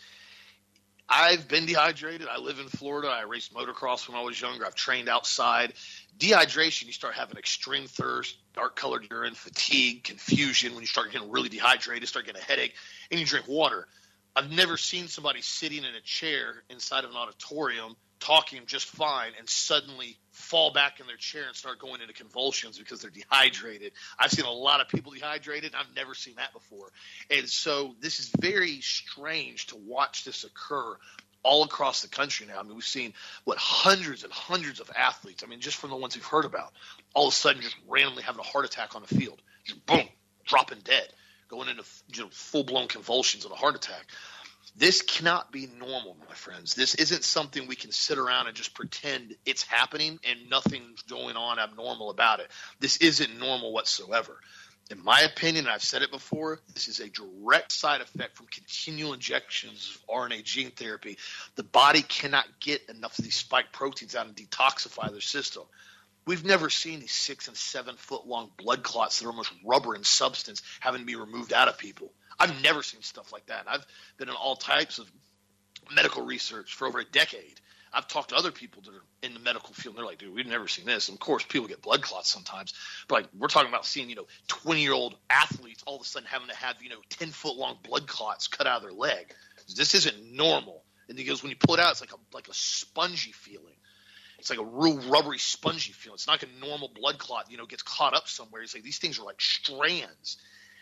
I've been dehydrated. I live in Florida. I raced motocross when I was younger. I've trained outside. Dehydration, you start having extreme thirst, dark-colored urine, fatigue, confusion. When you start getting really dehydrated, start getting a headache, and you drink water. I've never seen somebody sitting in a chair inside of an auditorium talking just fine and suddenly fall back in their chair and start going into convulsions because they're dehydrated. I've seen a lot of people dehydrated. I've never seen that before. And so this is very strange to watch this occur all across the country now. I mean, we've seen, what, hundreds and hundreds of athletes, I mean, just from the ones we've heard about, all of a sudden just randomly having a heart attack on the field. Just boom, dropping dead, going into, you know, full-blown convulsions and a heart attack. This cannot be normal, my friends. This isn't something we can sit around and just pretend it's happening and nothing's going on abnormal about it. This isn't normal whatsoever. In my opinion, and I've said it before, this is a direct side effect from continual injections of R N A gene therapy. The body cannot get enough of these spike proteins out and detoxify their system. We've never seen these six and seven foot long blood clots that are almost rubber in substance having to be removed out of people. I've never seen stuff like that. I've been in all types of medical research for over a decade. I've talked to other people that are in the medical field, and they're like, dude, we've never seen this. And, of course, people get blood clots sometimes. But, like, we're talking about seeing, you know, twenty-year-old athletes all of a sudden having to have, you know, ten-foot-long blood clots cut out of their leg. This isn't normal. And he goes, when you pull it out, it's like a like a spongy feeling. It's like a real rubbery, spongy feeling. It's not like a normal blood clot, you know, gets caught up somewhere. He's like, these things are like strands.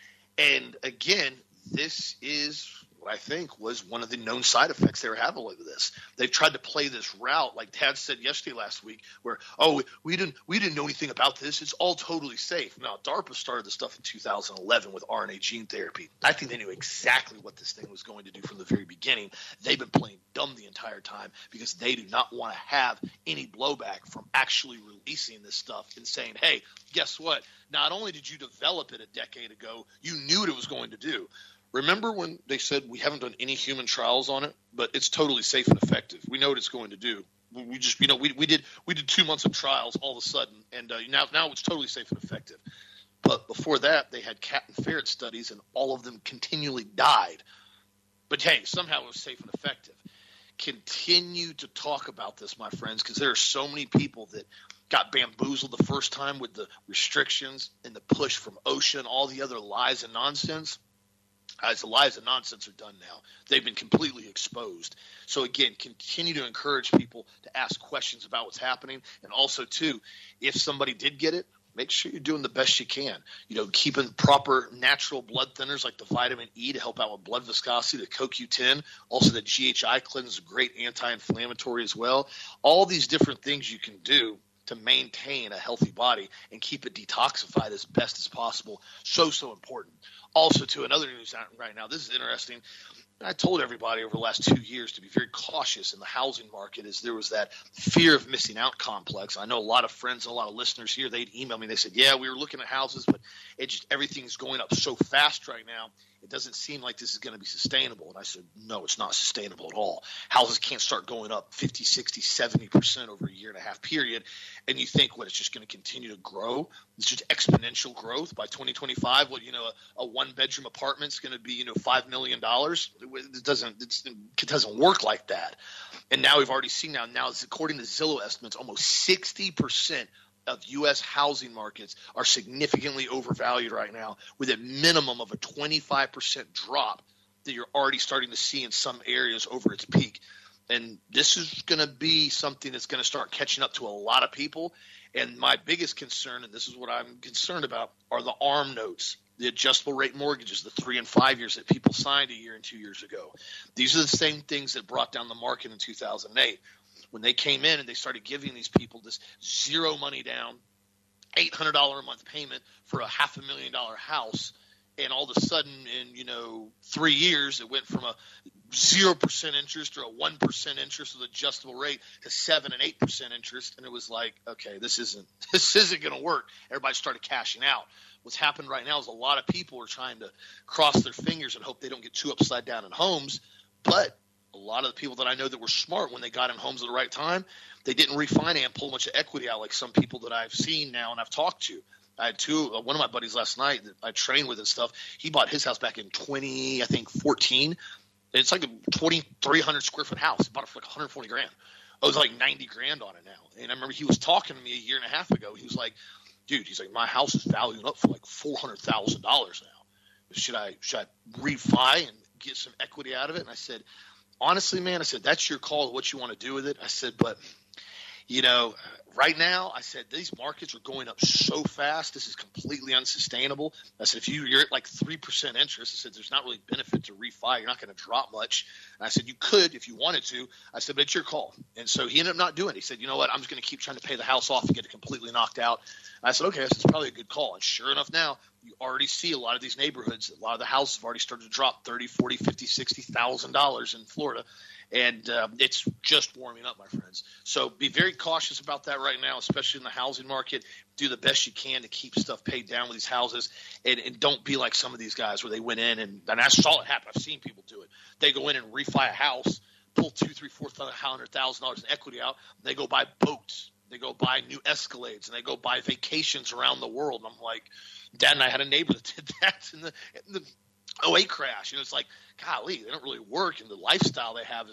And, again, this is – what I think was one of the known side effects they were having with this. They've tried to play this route, like Tad said yesterday, last week, where, oh, we didn't we didn't know anything about this. It's all totally safe. Now, DARPA started this stuff in two thousand eleven with R N A gene therapy. I think they knew exactly what this thing was going to do from the very beginning. They've been playing dumb the entire time because they do not want to have any blowback from actually releasing this stuff and saying, hey, guess what? Not only did you develop it a decade ago, you knew what it was going to do. Remember when they said we haven't done any human trials on it, but it's totally safe and effective. We know what it's going to do. We just, you know, we we did we did two months of trials all of a sudden, and uh, now now it's totally safe and effective. But before that, they had cat and ferret studies, and all of them continually died. But hey, somehow it was safe and effective. Continue to talk about this, my friends, because there are so many people that got bamboozled the first time with the restrictions and the push from OSHA and all the other lies and nonsense. As the lies and nonsense are done now, they've been completely exposed. So, again, continue to encourage people to ask questions about what's happening. And also, too, if somebody did get it, make sure you're doing the best you can. You know, keeping proper natural blood thinners like the vitamin E to help out with blood viscosity, the C O Q ten, also the G H I cleanse is a great anti-inflammatory as well. All these different things you can do to maintain a healthy body and keep it detoxified as best as possible. So, so important. Also, to another news right now, this is interesting. I told everybody over the last two years to be very cautious in the housing market as there was that fear of missing out complex. I know a lot of friends and a lot of listeners here, they'd email me. They said, yeah, we were looking at houses, but it just everything's going up so fast right now. It doesn't seem like this is going to be sustainable. And I said, no, it's not sustainable at all. Houses can't start going up fifty, sixty, seventy percent over a year and a half period. And you think, what, it's just going to continue to grow? It's just exponential growth by twenty twenty-five. What, you know, a, a one-bedroom apartment is going to be, you know, five million dollars. It doesn't, it's, it doesn't work like that. And now we've already seen now, now according to Zillow estimates, almost sixty percent of U S housing markets are significantly overvalued right now, with a minimum of a twenty-five percent drop that you're already starting to see in some areas over its peak. And this is going to be something that's going to start catching up to a lot of people. And my biggest concern, and this is what I'm concerned about, are the ARM notes, the adjustable rate mortgages, the three and five years that people signed a year and two years ago. These are the same things that brought down the market in two thousand eight. When they came in and they started giving these people this zero money down, eight hundred dollars a month payment for a half a million dollar house, and all of a sudden in, you know, three years it went from a zero percent interest or a one percent interest with adjustable rate to seven and eight percent interest, and it was like, okay, this isn't this isn't going to work. Everybody started cashing out. What's happened right now is a lot of people are trying to cross their fingers and hope they don't get too upside down in homes, but a lot of the people that I know that were smart when they got in homes at the right time, they didn't refinance, pull a bunch of equity out like some people that I've seen now and I've talked to. I had two, uh, one of my buddies last night that I trained with and stuff. He bought his house back in twenty, I think fourteen. And it's like a twenty-three hundred square foot house. He bought it for like one hundred forty grand. Oh, it was like ninety grand on it now. And I remember he was talking to me a year and a half ago. He was like, dude, he's like, my house is valuing up for like four hundred thousand dollars now. Should I, should I refi and get some equity out of it? And I said, honestly, man, I said, that's your call, what you want to do with it. I said, but, you know, right now, I said, these markets are going up so fast. This is completely unsustainable. I said, if you, you're at like three percent interest, I said, there's not really benefit to refi. You're not going to drop much. And I said, you could if you wanted to. I said, but it's your call. And so he ended up not doing it. He said, you know what, I'm just going to keep trying to pay the house off and get it completely knocked out. And I said, okay, this is probably a good call. And sure enough, now you already see a lot of these neighborhoods, a lot of the houses have already started to drop thirty, forty, fifty, sixty thousand dollars in Florida. And um, it's just warming up, my friends. So be very cautious about that right now, especially in the housing market. Do the best you can to keep stuff paid down with these houses. And, and don't be like some of these guys where they went in, and, and I saw it happen. I've seen people do it. They go in and refi a house, pull two, three, four hundred thousand dollars in equity out, and they go buy boats. They go buy new Escalades, and they go buy vacations around the world. And I'm like, Dad and I had a neighbor that did that in the, in the oh eight crash. You know, it's like, golly, they don't really work, and the lifestyle they have is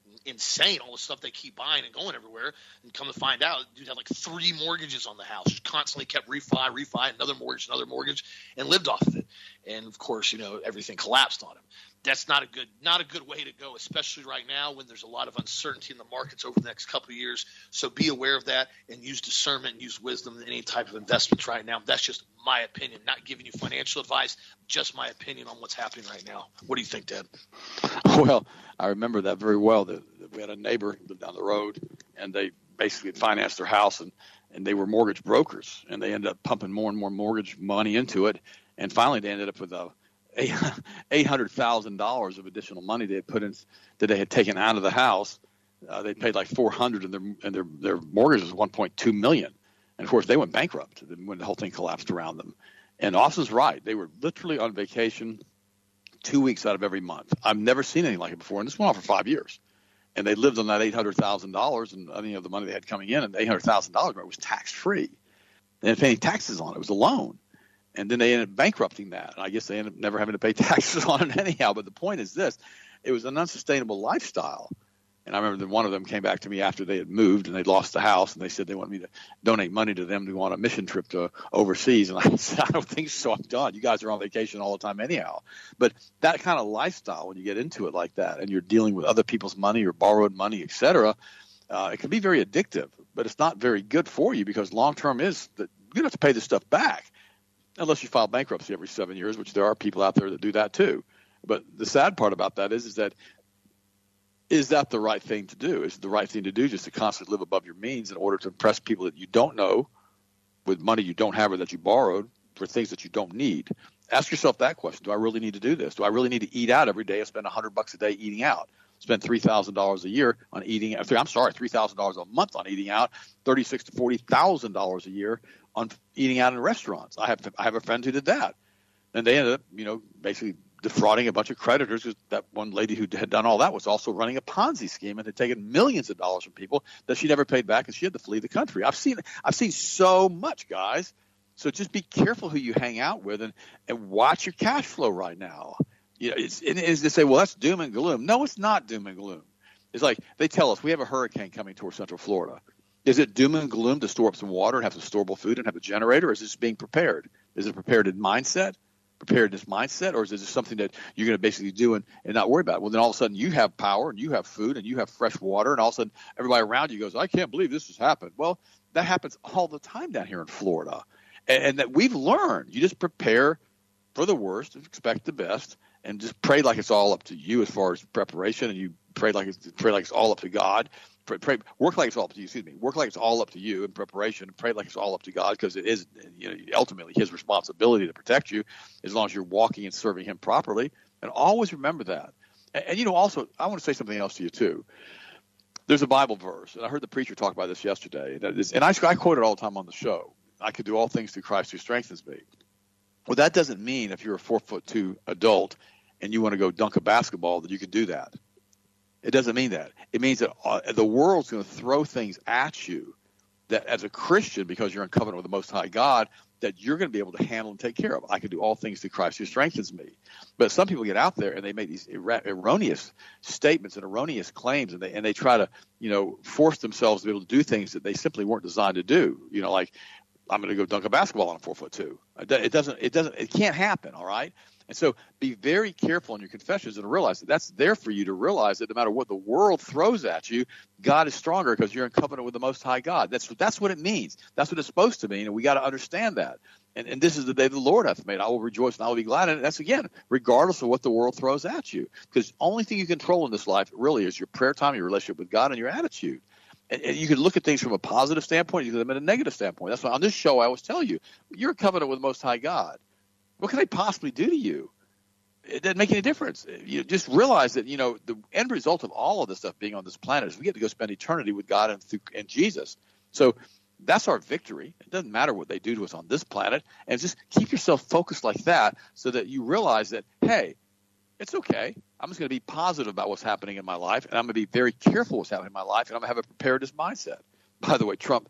insane, all the stuff they keep buying and going everywhere. And come to find out, dude had like three mortgages on the house. Just constantly kept refi, refi, another mortgage, another mortgage, and lived off of it. And of course, you know, everything collapsed on him. That's not a good not a good way to go, especially right now when there's a lot of uncertainty in the markets over the next couple of years. So be aware of that and use discernment and use wisdom in any type of investments right now. That's just my opinion, not giving you financial advice, just my opinion on what's happening right now. What do you think, Dad? Well, I remember that very well. That we had a neighbor lived down the road, and they basically had financed their house, and, and they were mortgage brokers, and they ended up pumping more and more mortgage money into it, and finally they ended up with a eight hundred thousand dollars of additional money they had put in that they had taken out of the house. Uh, they paid like four hundred, and their and their their mortgage was one point two million. And of course, they went bankrupt when the whole thing collapsed around them. And Austin's right; they were literally on vacation two weeks out of every month. I've never seen anything like it before, and this went on for five years. And they lived on that eight hundred thousand dollars, and any of the money they had coming in, and eight hundred thousand dollars was tax free. They didn't pay any taxes on it; it was a loan. And then they ended up bankrupting that. And I guess they ended up never having to pay taxes on it anyhow. But the point is this. It was an unsustainable lifestyle. And I remember that one of them came back to me after they had moved and they'd lost the house. And they said they wanted me to donate money to them to go on a mission trip to overseas. And I said, I don't think so. I'm done. You guys are on vacation all the time anyhow. But that kind of lifestyle, when you get into it like that and you're dealing with other people's money or borrowed money, et cetera, uh, it can be very addictive. But it's not very good for you because long term is that you're going to have to pay this stuff back. Unless you file bankruptcy every seven years, which there are people out there that do that too. But the sad part about that is, is that is that the right thing to do? Is it the right thing to do just to constantly live above your means in order to impress people that you don't know with money you don't have or that you borrowed for things that you don't need? Ask yourself that question. Do I really need to do this? Do I really need to eat out every day and spend one hundred bucks a day eating out? Spend three thousand dollars a year on eating out. I'm sorry, three thousand dollars a month on eating out, thirty-six thousand to forty thousand dollars a year on eating out in restaurants. I have I have a friend who did that, and they ended up, you know, basically defrauding a bunch of creditors. Because that one lady who had done all that was also running a Ponzi scheme and had taken millions of dollars from people that she never paid back, and she had to flee the country. I've seen I've seen so much, guys. So just be careful who you hang out with, and, and watch your cash flow right now. You know, it's it is to say, well, that's doom and gloom. No, it's not doom and gloom. It's like they tell us we have a hurricane coming towards Central Florida. Is it doom and gloom to store up some water and have some storable food and have a generator, or is it just being prepared? Is it a prepared mindset, preparedness mindset, or is it just something that you're going to basically do and, and not worry about? Well, then all of a sudden you have power and you have food and you have fresh water, and all of a sudden everybody around you goes, I can't believe this has happened. Well, that happens all the time down here in Florida. And, and that we've learned. You just prepare for the worst and expect the best, and just pray like it's all up to you as far as preparation, and you pray like it's, pray like it's all up to God. Pray, pray, work like it's all up to you. Excuse me. Work like it's all up to you in preparation. Pray like it's all up to God, because it is, you know, ultimately His responsibility to protect you, as long as you're walking and serving Him properly. And always remember that. And, and you know, also, I want to say something else to you too. There's a Bible verse, and I heard the preacher talk about this yesterday, that is, and I, I quote it all the time on the show. I can do all things through Christ who strengthens me. Well, that doesn't mean if you're a four foot two adult and you want to go dunk a basketball that you can do that. It doesn't mean that. It means that uh, the world's going to throw things at you that as a Christian, because you're in covenant with the Most High God, that you're going to be able to handle and take care of. I can do all things through Christ who strengthens me. But some people get out there and they make these er- erroneous statements and erroneous claims, and they and they try to, you know, force themselves to be able to do things that they simply weren't designed to do. You know, like, I'm going to go dunk a basketball on a four foot two. It doesn't. It doesn't. It can't happen. All right. And so be very careful in your confessions and realize that that's there for you to realize that no matter what the world throws at you, God is stronger because you're in covenant with the Most High God. That's that's what it means. That's what it's supposed to mean, and we got to understand that. And, and this is the day the Lord hath made. I will rejoice and I will be glad in it. That's, again, regardless of what the world throws at you, because the only thing you control in this life really is your prayer time, your relationship with God, and your attitude. And, and you can look at things from a positive standpoint. You can look at them in a negative standpoint. That's why on this show I always tell you, you're in covenant with the Most High God. What can they possibly do to you? It doesn't make any difference. You just realize that, you know, the end result of all of this stuff being on this planet is we get to go spend eternity with God and through and Jesus. So that's our victory. It doesn't matter what they do to us on this planet. And just keep yourself focused like that so that you realize that, hey, it's okay. I'm just going to be positive about what's happening in my life, and I'm going to be very careful what's happening in my life, and I'm going to have a preparedness mindset. By the way, Trump,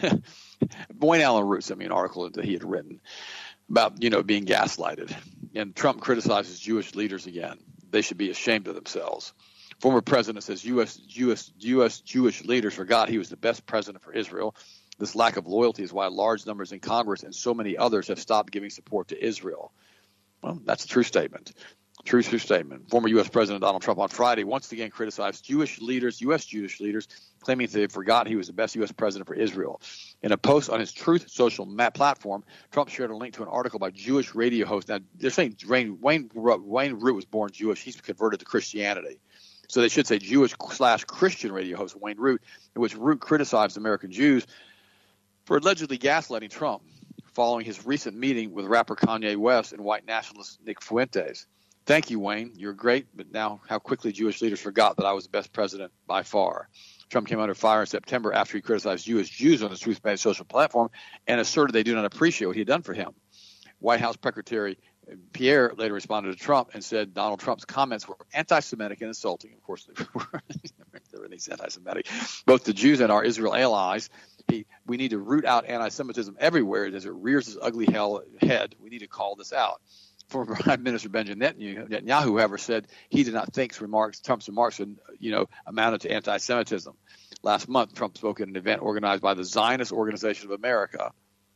Wayne Allen Root sent me an article that he had written about, you know, being gaslighted. And Trump criticizes Jewish leaders again. They should be ashamed of themselves. Former president says U S. U S. U S. Jewish leaders forgot he was the best president for Israel. This lack of loyalty is why large numbers in Congress and so many others have stopped giving support to Israel. Well, that's a true statement. True, true statement. Former U S. President Donald Trump on Friday once again criticized Jewish leaders, U S. Jewish leaders, claiming they forgot he was the best U S president for Israel. In a post on his Truth Social platform, Trump shared a link to an article by Jewish radio host. Now, they're saying Wayne, Wayne, Wayne Root was born Jewish. He's converted to Christianity. So they should say Jewish slash Christian radio host Wayne Root, in which Root criticized American Jews for allegedly gaslighting Trump following his recent meeting with rapper Kanye West and white nationalist Nick Fuentes. Thank you, Wayne. You're great, but now how quickly Jewish leaders forgot that I was the best president by far. Trump came under fire in September after he criticized Jewish Jews on his Truth-based social platform and asserted they do not appreciate what he had done for him. White House Secretary Pierre later responded to Trump and said Donald Trump's comments were anti-Semitic and insulting. Of course, they were. They were anti-Semitic. Both the Jews and our Israel allies. He, we need to root out anti-Semitism everywhere as it rears its ugly hell head. We need to call this out. Former Prime Minister Benjamin Netanyahu, however, said he did not think remarks, Trump's remarks would, you know, amounted to anti-Semitism. Last month, Trump spoke at an event organized by the Zionist Organization of America.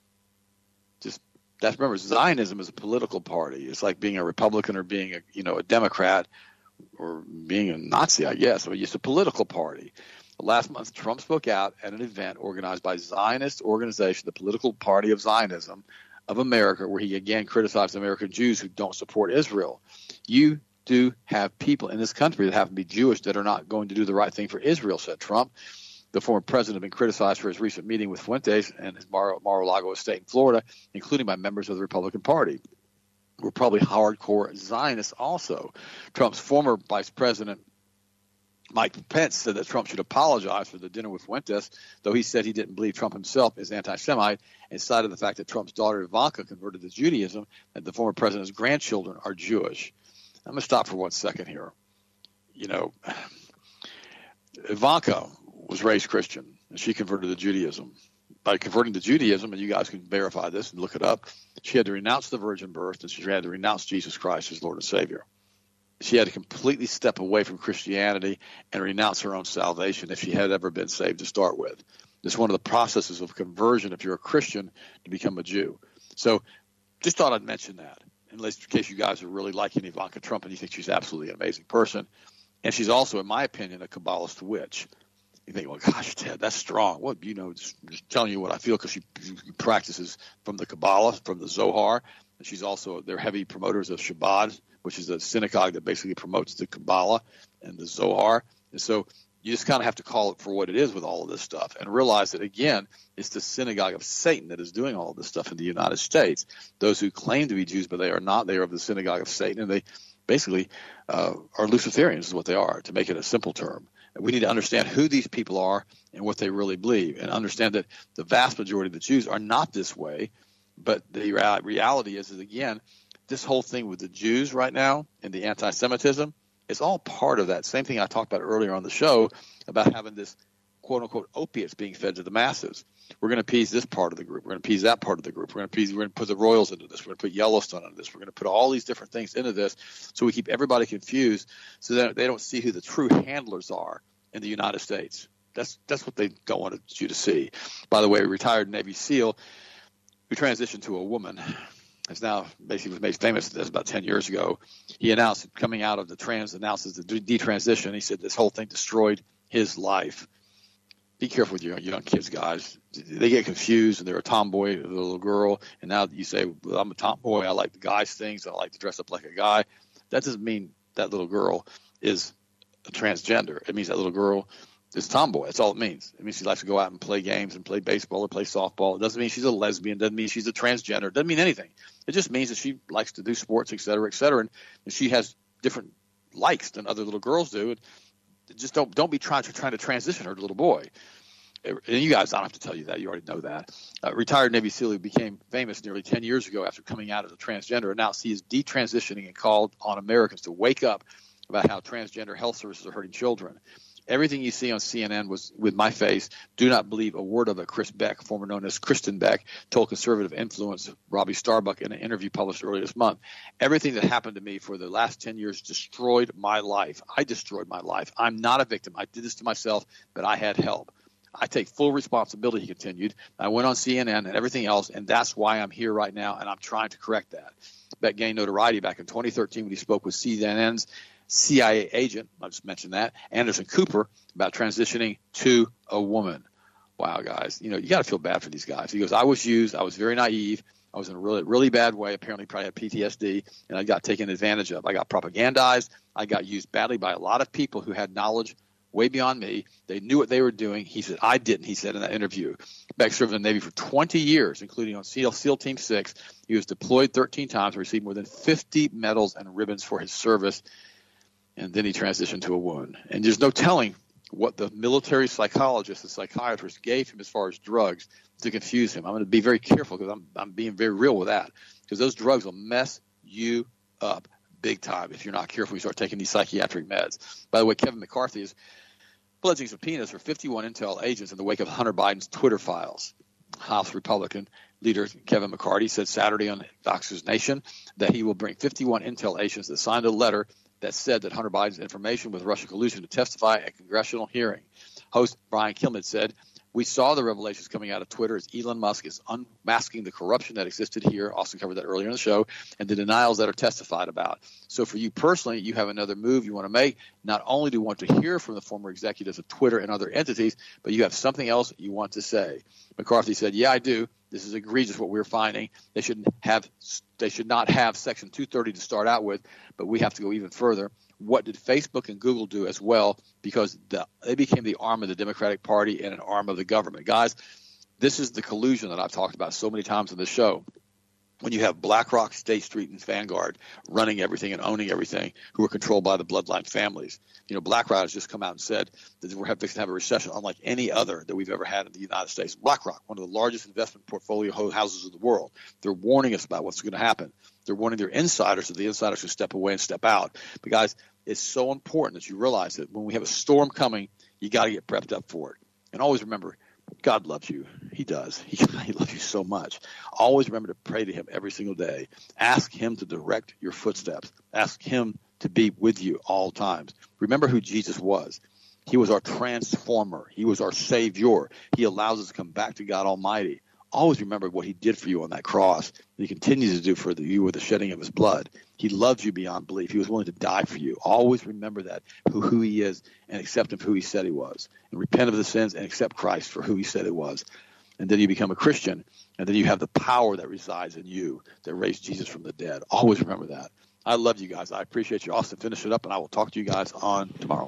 Just that's remember, Zionism is a political party. It's like being a Republican or being a you know a Democrat or being a Nazi, I guess. I mean, it's a political party. Last month, Trump spoke out at an event organized by Zionist Organization, the political party of Zionism of America, where he again criticized American Jews who don't support Israel. You do have people in this country that happen to be Jewish that are not going to do the right thing for Israel, said Trump. The former president had been criticized for his recent meeting with Fuentes and his Mar- Mar-a-Lago estate in Florida, including by members of the Republican Party. Were probably hardcore Zionists also. Trump's former vice president, Mike Pence, said that Trump should apologize for the dinner with Fuentes, though he said he didn't believe Trump himself is anti-Semite, and cited the fact that Trump's daughter Ivanka converted to Judaism and the former president's grandchildren are Jewish. I'm going to stop for one second here. You know, Ivanka was raised Christian, and she converted to Judaism. By converting to Judaism, and you guys can verify this and look it up, she had to renounce the virgin birth, and she had to renounce Jesus Christ as Lord and Savior. She had to completely step away from Christianity and renounce her own salvation if she had ever been saved to start with. It's one of the processes of conversion if you're a Christian to become a Jew. So just thought I'd mention that, in case you guys are really liking Ivanka Trump and you think she's absolutely an amazing person. And she's also, in my opinion, a Kabbalist witch. You think, well, gosh, Ted, that's strong. Well, you know, just, just telling you what I feel because she, she practices from the Kabbalah, from the Zohar. And she's also, they're heavy promoters of Shabbat, which is a synagogue that basically promotes the Kabbalah and the Zohar. And so you just kind of have to call it for what it is with all of this stuff and realize that, again, it's the synagogue of Satan that is doing all of this stuff in the United States. Those who claim to be Jews, but they are not, they are of the synagogue of Satan, and they basically uh, are Luciferians is what they are, to make it a simple term. And we need to understand who these people are and what they really believe, and understand that the vast majority of the Jews are not this way. But the reality is, is again, this whole thing with the Jews right now and the anti-Semitism, it's all part of that same thing I talked about earlier on the show about having this quote-unquote opiates being fed to the masses. We're going to appease this part of the group. We're going to appease that part of the group. We're going to appease, we're going to put the Royals into this. We're going to put Yellowstone into this. We're going to put all these different things into this so we keep everybody confused so that they don't see who the true handlers are in the United States. That's that's what they don't want you to see. By the way, a retired Navy SEAL who transitioned to a woman is now basically was made famous this about ten years ago. He announced coming out of the trans announces the detransition. He said this whole thing destroyed his life. Be careful with your young kids, guys. They get confused and they're a tomboy, a little girl, and now you say, well, I'm a tomboy. I like the guys things. I like to dress up like a guy. That doesn't mean that little girl is a transgender. It means that little girl is tomboy. That's all it means. It means she likes to go out and play games and play baseball or play softball. It doesn't mean she's a lesbian. It doesn't mean she's a transgender. It doesn't mean anything. It just means that she likes to do sports, et cetera, et cetera, and, and she has different likes than other little girls do. And just don't don't be trying to trying to transition her to a little boy. And you guys, I don't have to tell you that. You already know that. Uh, retired Navy SEAL who became famous nearly ten years ago after coming out as a transgender announced he is detransitioning and called on Americans to wake up about how transgender health services are hurting children. Everything you see on C N N was with my face. Do not believe a word of it. Chris Beck, former known as Kristen Beck, told conservative influence Robbie Starbuck in an interview published earlier this month. Everything that happened to me for the last ten years destroyed my life. I destroyed my life. I'm not a victim. I did this to myself, but I had help. I take full responsibility, he continued. I went on C N N and everything else, and that's why I'm here right now, and I'm trying to correct that. Beck gained notoriety back in twenty thirteen when he spoke with C N N's C I A agent, I just mentioned that, Anderson Cooper, about transitioning to a woman. Wow, guys, you know, you got to feel bad for these guys. He goes, I was used. I was very naive. I was in a really, really bad way. Apparently, probably had P T S D, and I got taken advantage of. I got propagandized. I got used badly by a lot of people who had knowledge way beyond me. They knew what they were doing. He said, I didn't, he said in that interview. Beck served in the Navy for twenty years, including on SEAL, SEAL Team six. He was deployed thirteen times, received more than fifty medals and ribbons for his service, and then he transitioned to a wound. And there's no telling what the military psychologist and psychiatrist gave him as far as drugs to confuse him. I'm going to be very careful because I'm, I'm being very real with that, because those drugs will mess you up big time if you're not careful. You start taking these psychiatric meds. By the way, Kevin McCarthy is pledging subpoenas for fifty-one intel agents in the wake of Hunter Biden's Twitter files. House Republican leader Kevin McCarthy said Saturday on Fox Nation that he will bring fifty-one intel agents that signed a letter that said that Hunter Biden's information with Russian collusion to testify at a congressional hearing. Host Brian Kilmeade said, we saw the revelations coming out of Twitter as Elon Musk is unmasking the corruption that existed here. Austin covered that earlier in the show, and the denials that are testified about. So for you personally, you have another move you want to make. Not only do you want to hear from the former executives of Twitter and other entities, but you have something else you want to say. McCarthy said, yeah, I do. This is egregious what we're finding. They shouldn't have, they should not have Section two thirty to start out with, but we have to go even further. What did Facebook and Google do as well? Because the, they became the arm of the Democratic Party and an arm of the government. Guys, this is the collusion that I've talked about so many times on this show. When you have BlackRock, State Street, and Vanguard running everything and owning everything, who are controlled by the bloodline families. You know, BlackRock has just come out and said that we're fixing to have a recession unlike any other that we've ever had in the United States. BlackRock, one of the largest investment portfolio houses in the world, they're warning us about what's going to happen. They're warning their insiders that the insiders should step away and step out. But, guys, it's so important that you realize that when we have a storm coming, you got to get prepped up for it. And always remember, God loves you. He does. He, he loves you so much. Always remember to pray to him every single day. Ask him to direct your footsteps. Ask him to be with you all times. Remember who Jesus was. He was our transformer. He was our savior. He allows us to come back to God Almighty. Always remember what he did for you on that cross. He continues to do for you with the shedding of his blood. He loves you beyond belief. He was willing to die for you. Always remember that, who, who he is, and accept him for who he said he was. And repent of the sins and accept Christ for who he said it was. And then you become a Christian, and then you have the power that resides in you that raised Jesus from the dead. Always remember that. I love you guys. I appreciate you. Austin, finish it up, and I will talk to you guys on tomorrow.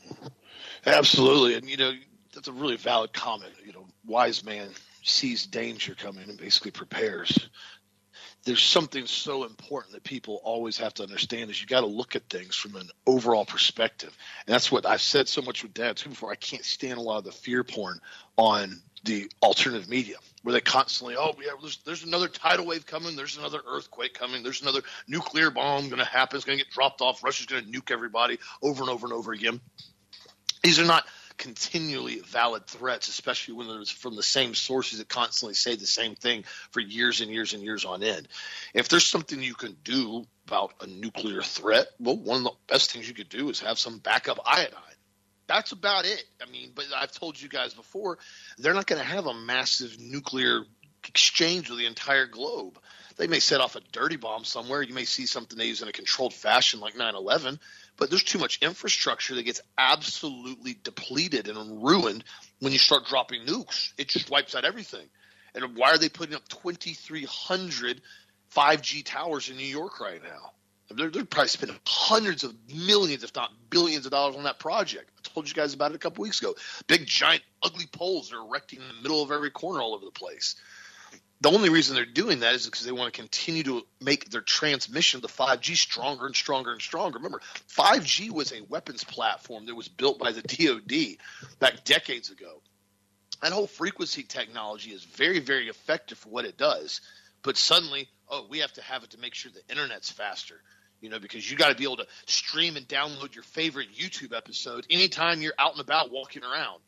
Absolutely. And, you know, that's a really valid comment. You know, wise man sees danger coming and basically prepares. There's something so important that people always have to understand is you got to look at things from an overall perspective. And that's what I've said so much with Dad too before. I can't stand a lot of the fear porn on the alternative media where they constantly, oh, yeah, there's, there's another tidal wave coming. There's another earthquake coming. There's another nuclear bomb going to happen. It's going to get dropped off. Russia's going to nuke everybody over and over and over again. These are not continually valid threats, especially when it's from the same sources that constantly say the same thing for years and years and years on end. If there's something you can do about a nuclear threat, well, one of the best things you could do is have some backup iodine. That's about it. I mean, but I've told you guys before, they're not going to have a massive nuclear exchange with the entire globe. They may set off a dirty bomb somewhere. You may see something they use in a controlled fashion like nine eleven. But there's too much infrastructure that gets absolutely depleted and ruined when you start dropping nukes. It just wipes out everything. And why are they putting up twenty-three hundred five G towers in New York right now? They're, they're probably spending hundreds of millions, if not billions of dollars on that project. I told you guys about it a couple weeks ago. Big, giant, ugly poles they're erecting in the middle of every corner all over the place. The only reason they're doing that is because they want to continue to make their transmission to five G stronger and stronger and stronger. Remember, five G was a weapons platform that was built by the D O D back decades ago. That whole frequency technology is very, very effective for what it does. But suddenly, oh, we have to have it to make sure the internet's faster. you know, because you got to be able to stream and download your favorite YouTube episode anytime you're out and about walking around.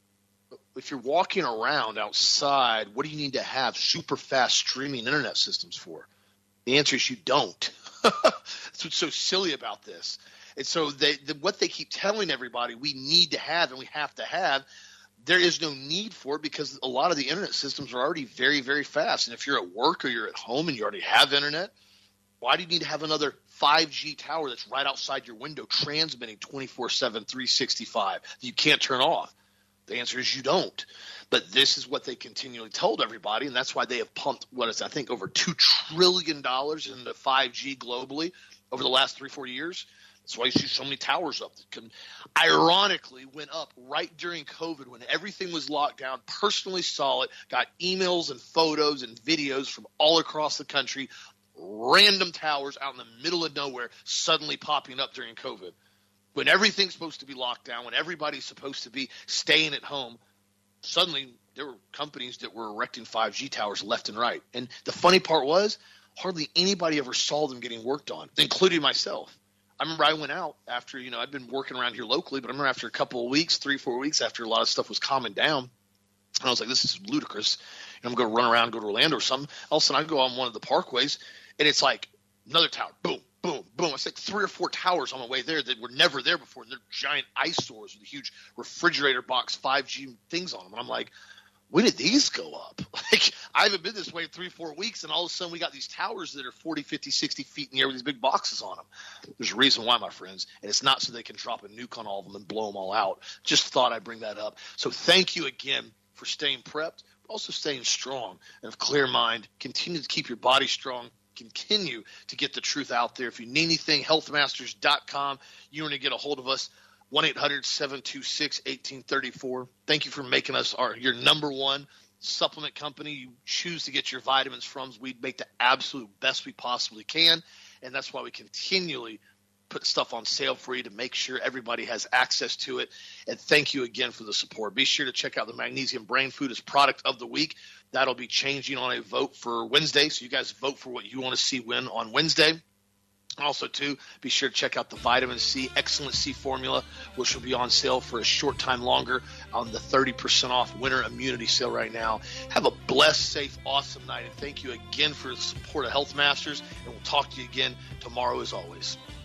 If you're walking around outside, what do you need to have super fast streaming internet systems for? The answer is you don't. That's what's so silly about this. And so they, the, what they keep telling everybody we need to have and we have to have, there is no need for it because a lot of the internet systems are already very, very fast. And if you're at work or you're at home and you already have internet, why do you need to have another five G tower that's right outside your window transmitting twenty-four seven, three sixty-five that you can't turn off? The answer is you don't. But this is what they continually told everybody, and that's why they have pumped, what is I think, over two trillion dollars into five G globally over the last three, four years. That's why you see so many towers up that can, ironically went up right during COVID when everything was locked down. Personally saw it, got emails and photos and videos from all across the country, random towers out in the middle of nowhere suddenly popping up during COVID. When everything's supposed to be locked down, when everybody's supposed to be staying at home, suddenly there were companies that were erecting five G towers left and right. And the funny part was hardly anybody ever saw them getting worked on, including myself. I remember I went out after, you know, I'd been working around here locally, but I remember after a couple of weeks, three, four weeks after a lot of stuff was calming down, and I was like, this is ludicrous. And I'm going to run around, go to Orlando or something. All of a sudden I go on one of the parkways, and it's like another tower, boom, boom, boom. It's like three or four towers on my way there that were never there before. And they're giant eyesores with huge refrigerator box five G things on them. And I'm like, when did these go up? Like, I haven't been this way in three, four weeks, and all of a sudden we got these towers that are forty, fifty, sixty feet in the air with these big boxes on them. There's a reason why, my friends, and it's not so they can drop a nuke on all of them and blow them all out. Just thought I'd bring that up. So thank you again for staying prepped, but also staying strong and of clear mind. Continue to keep your body strong. Continue to get the truth out there. If you need anything, health masters dot com. You want to get a hold of us, one eight hundred, seven two six, one eight three four. Thank you for making us our your number one supplement company you choose to get your vitamins from. We make the absolute best we possibly can, and that's why we continually put stuff on sale for you to make sure everybody has access to it. And thank you again for the support. Be sure to check out the Magnesium Brain Food as product of the week. That'll be changing on a vote for Wednesday, so you guys vote for what you want to see win on Wednesday. Also, too, be sure to check out the Vitamin C Excellent C Formula, which will be on sale for a short time longer on the thirty percent off winter immunity sale right now. Have a blessed, safe, awesome night, and thank you again for the support of Health Masters, and we'll talk to you again tomorrow as always.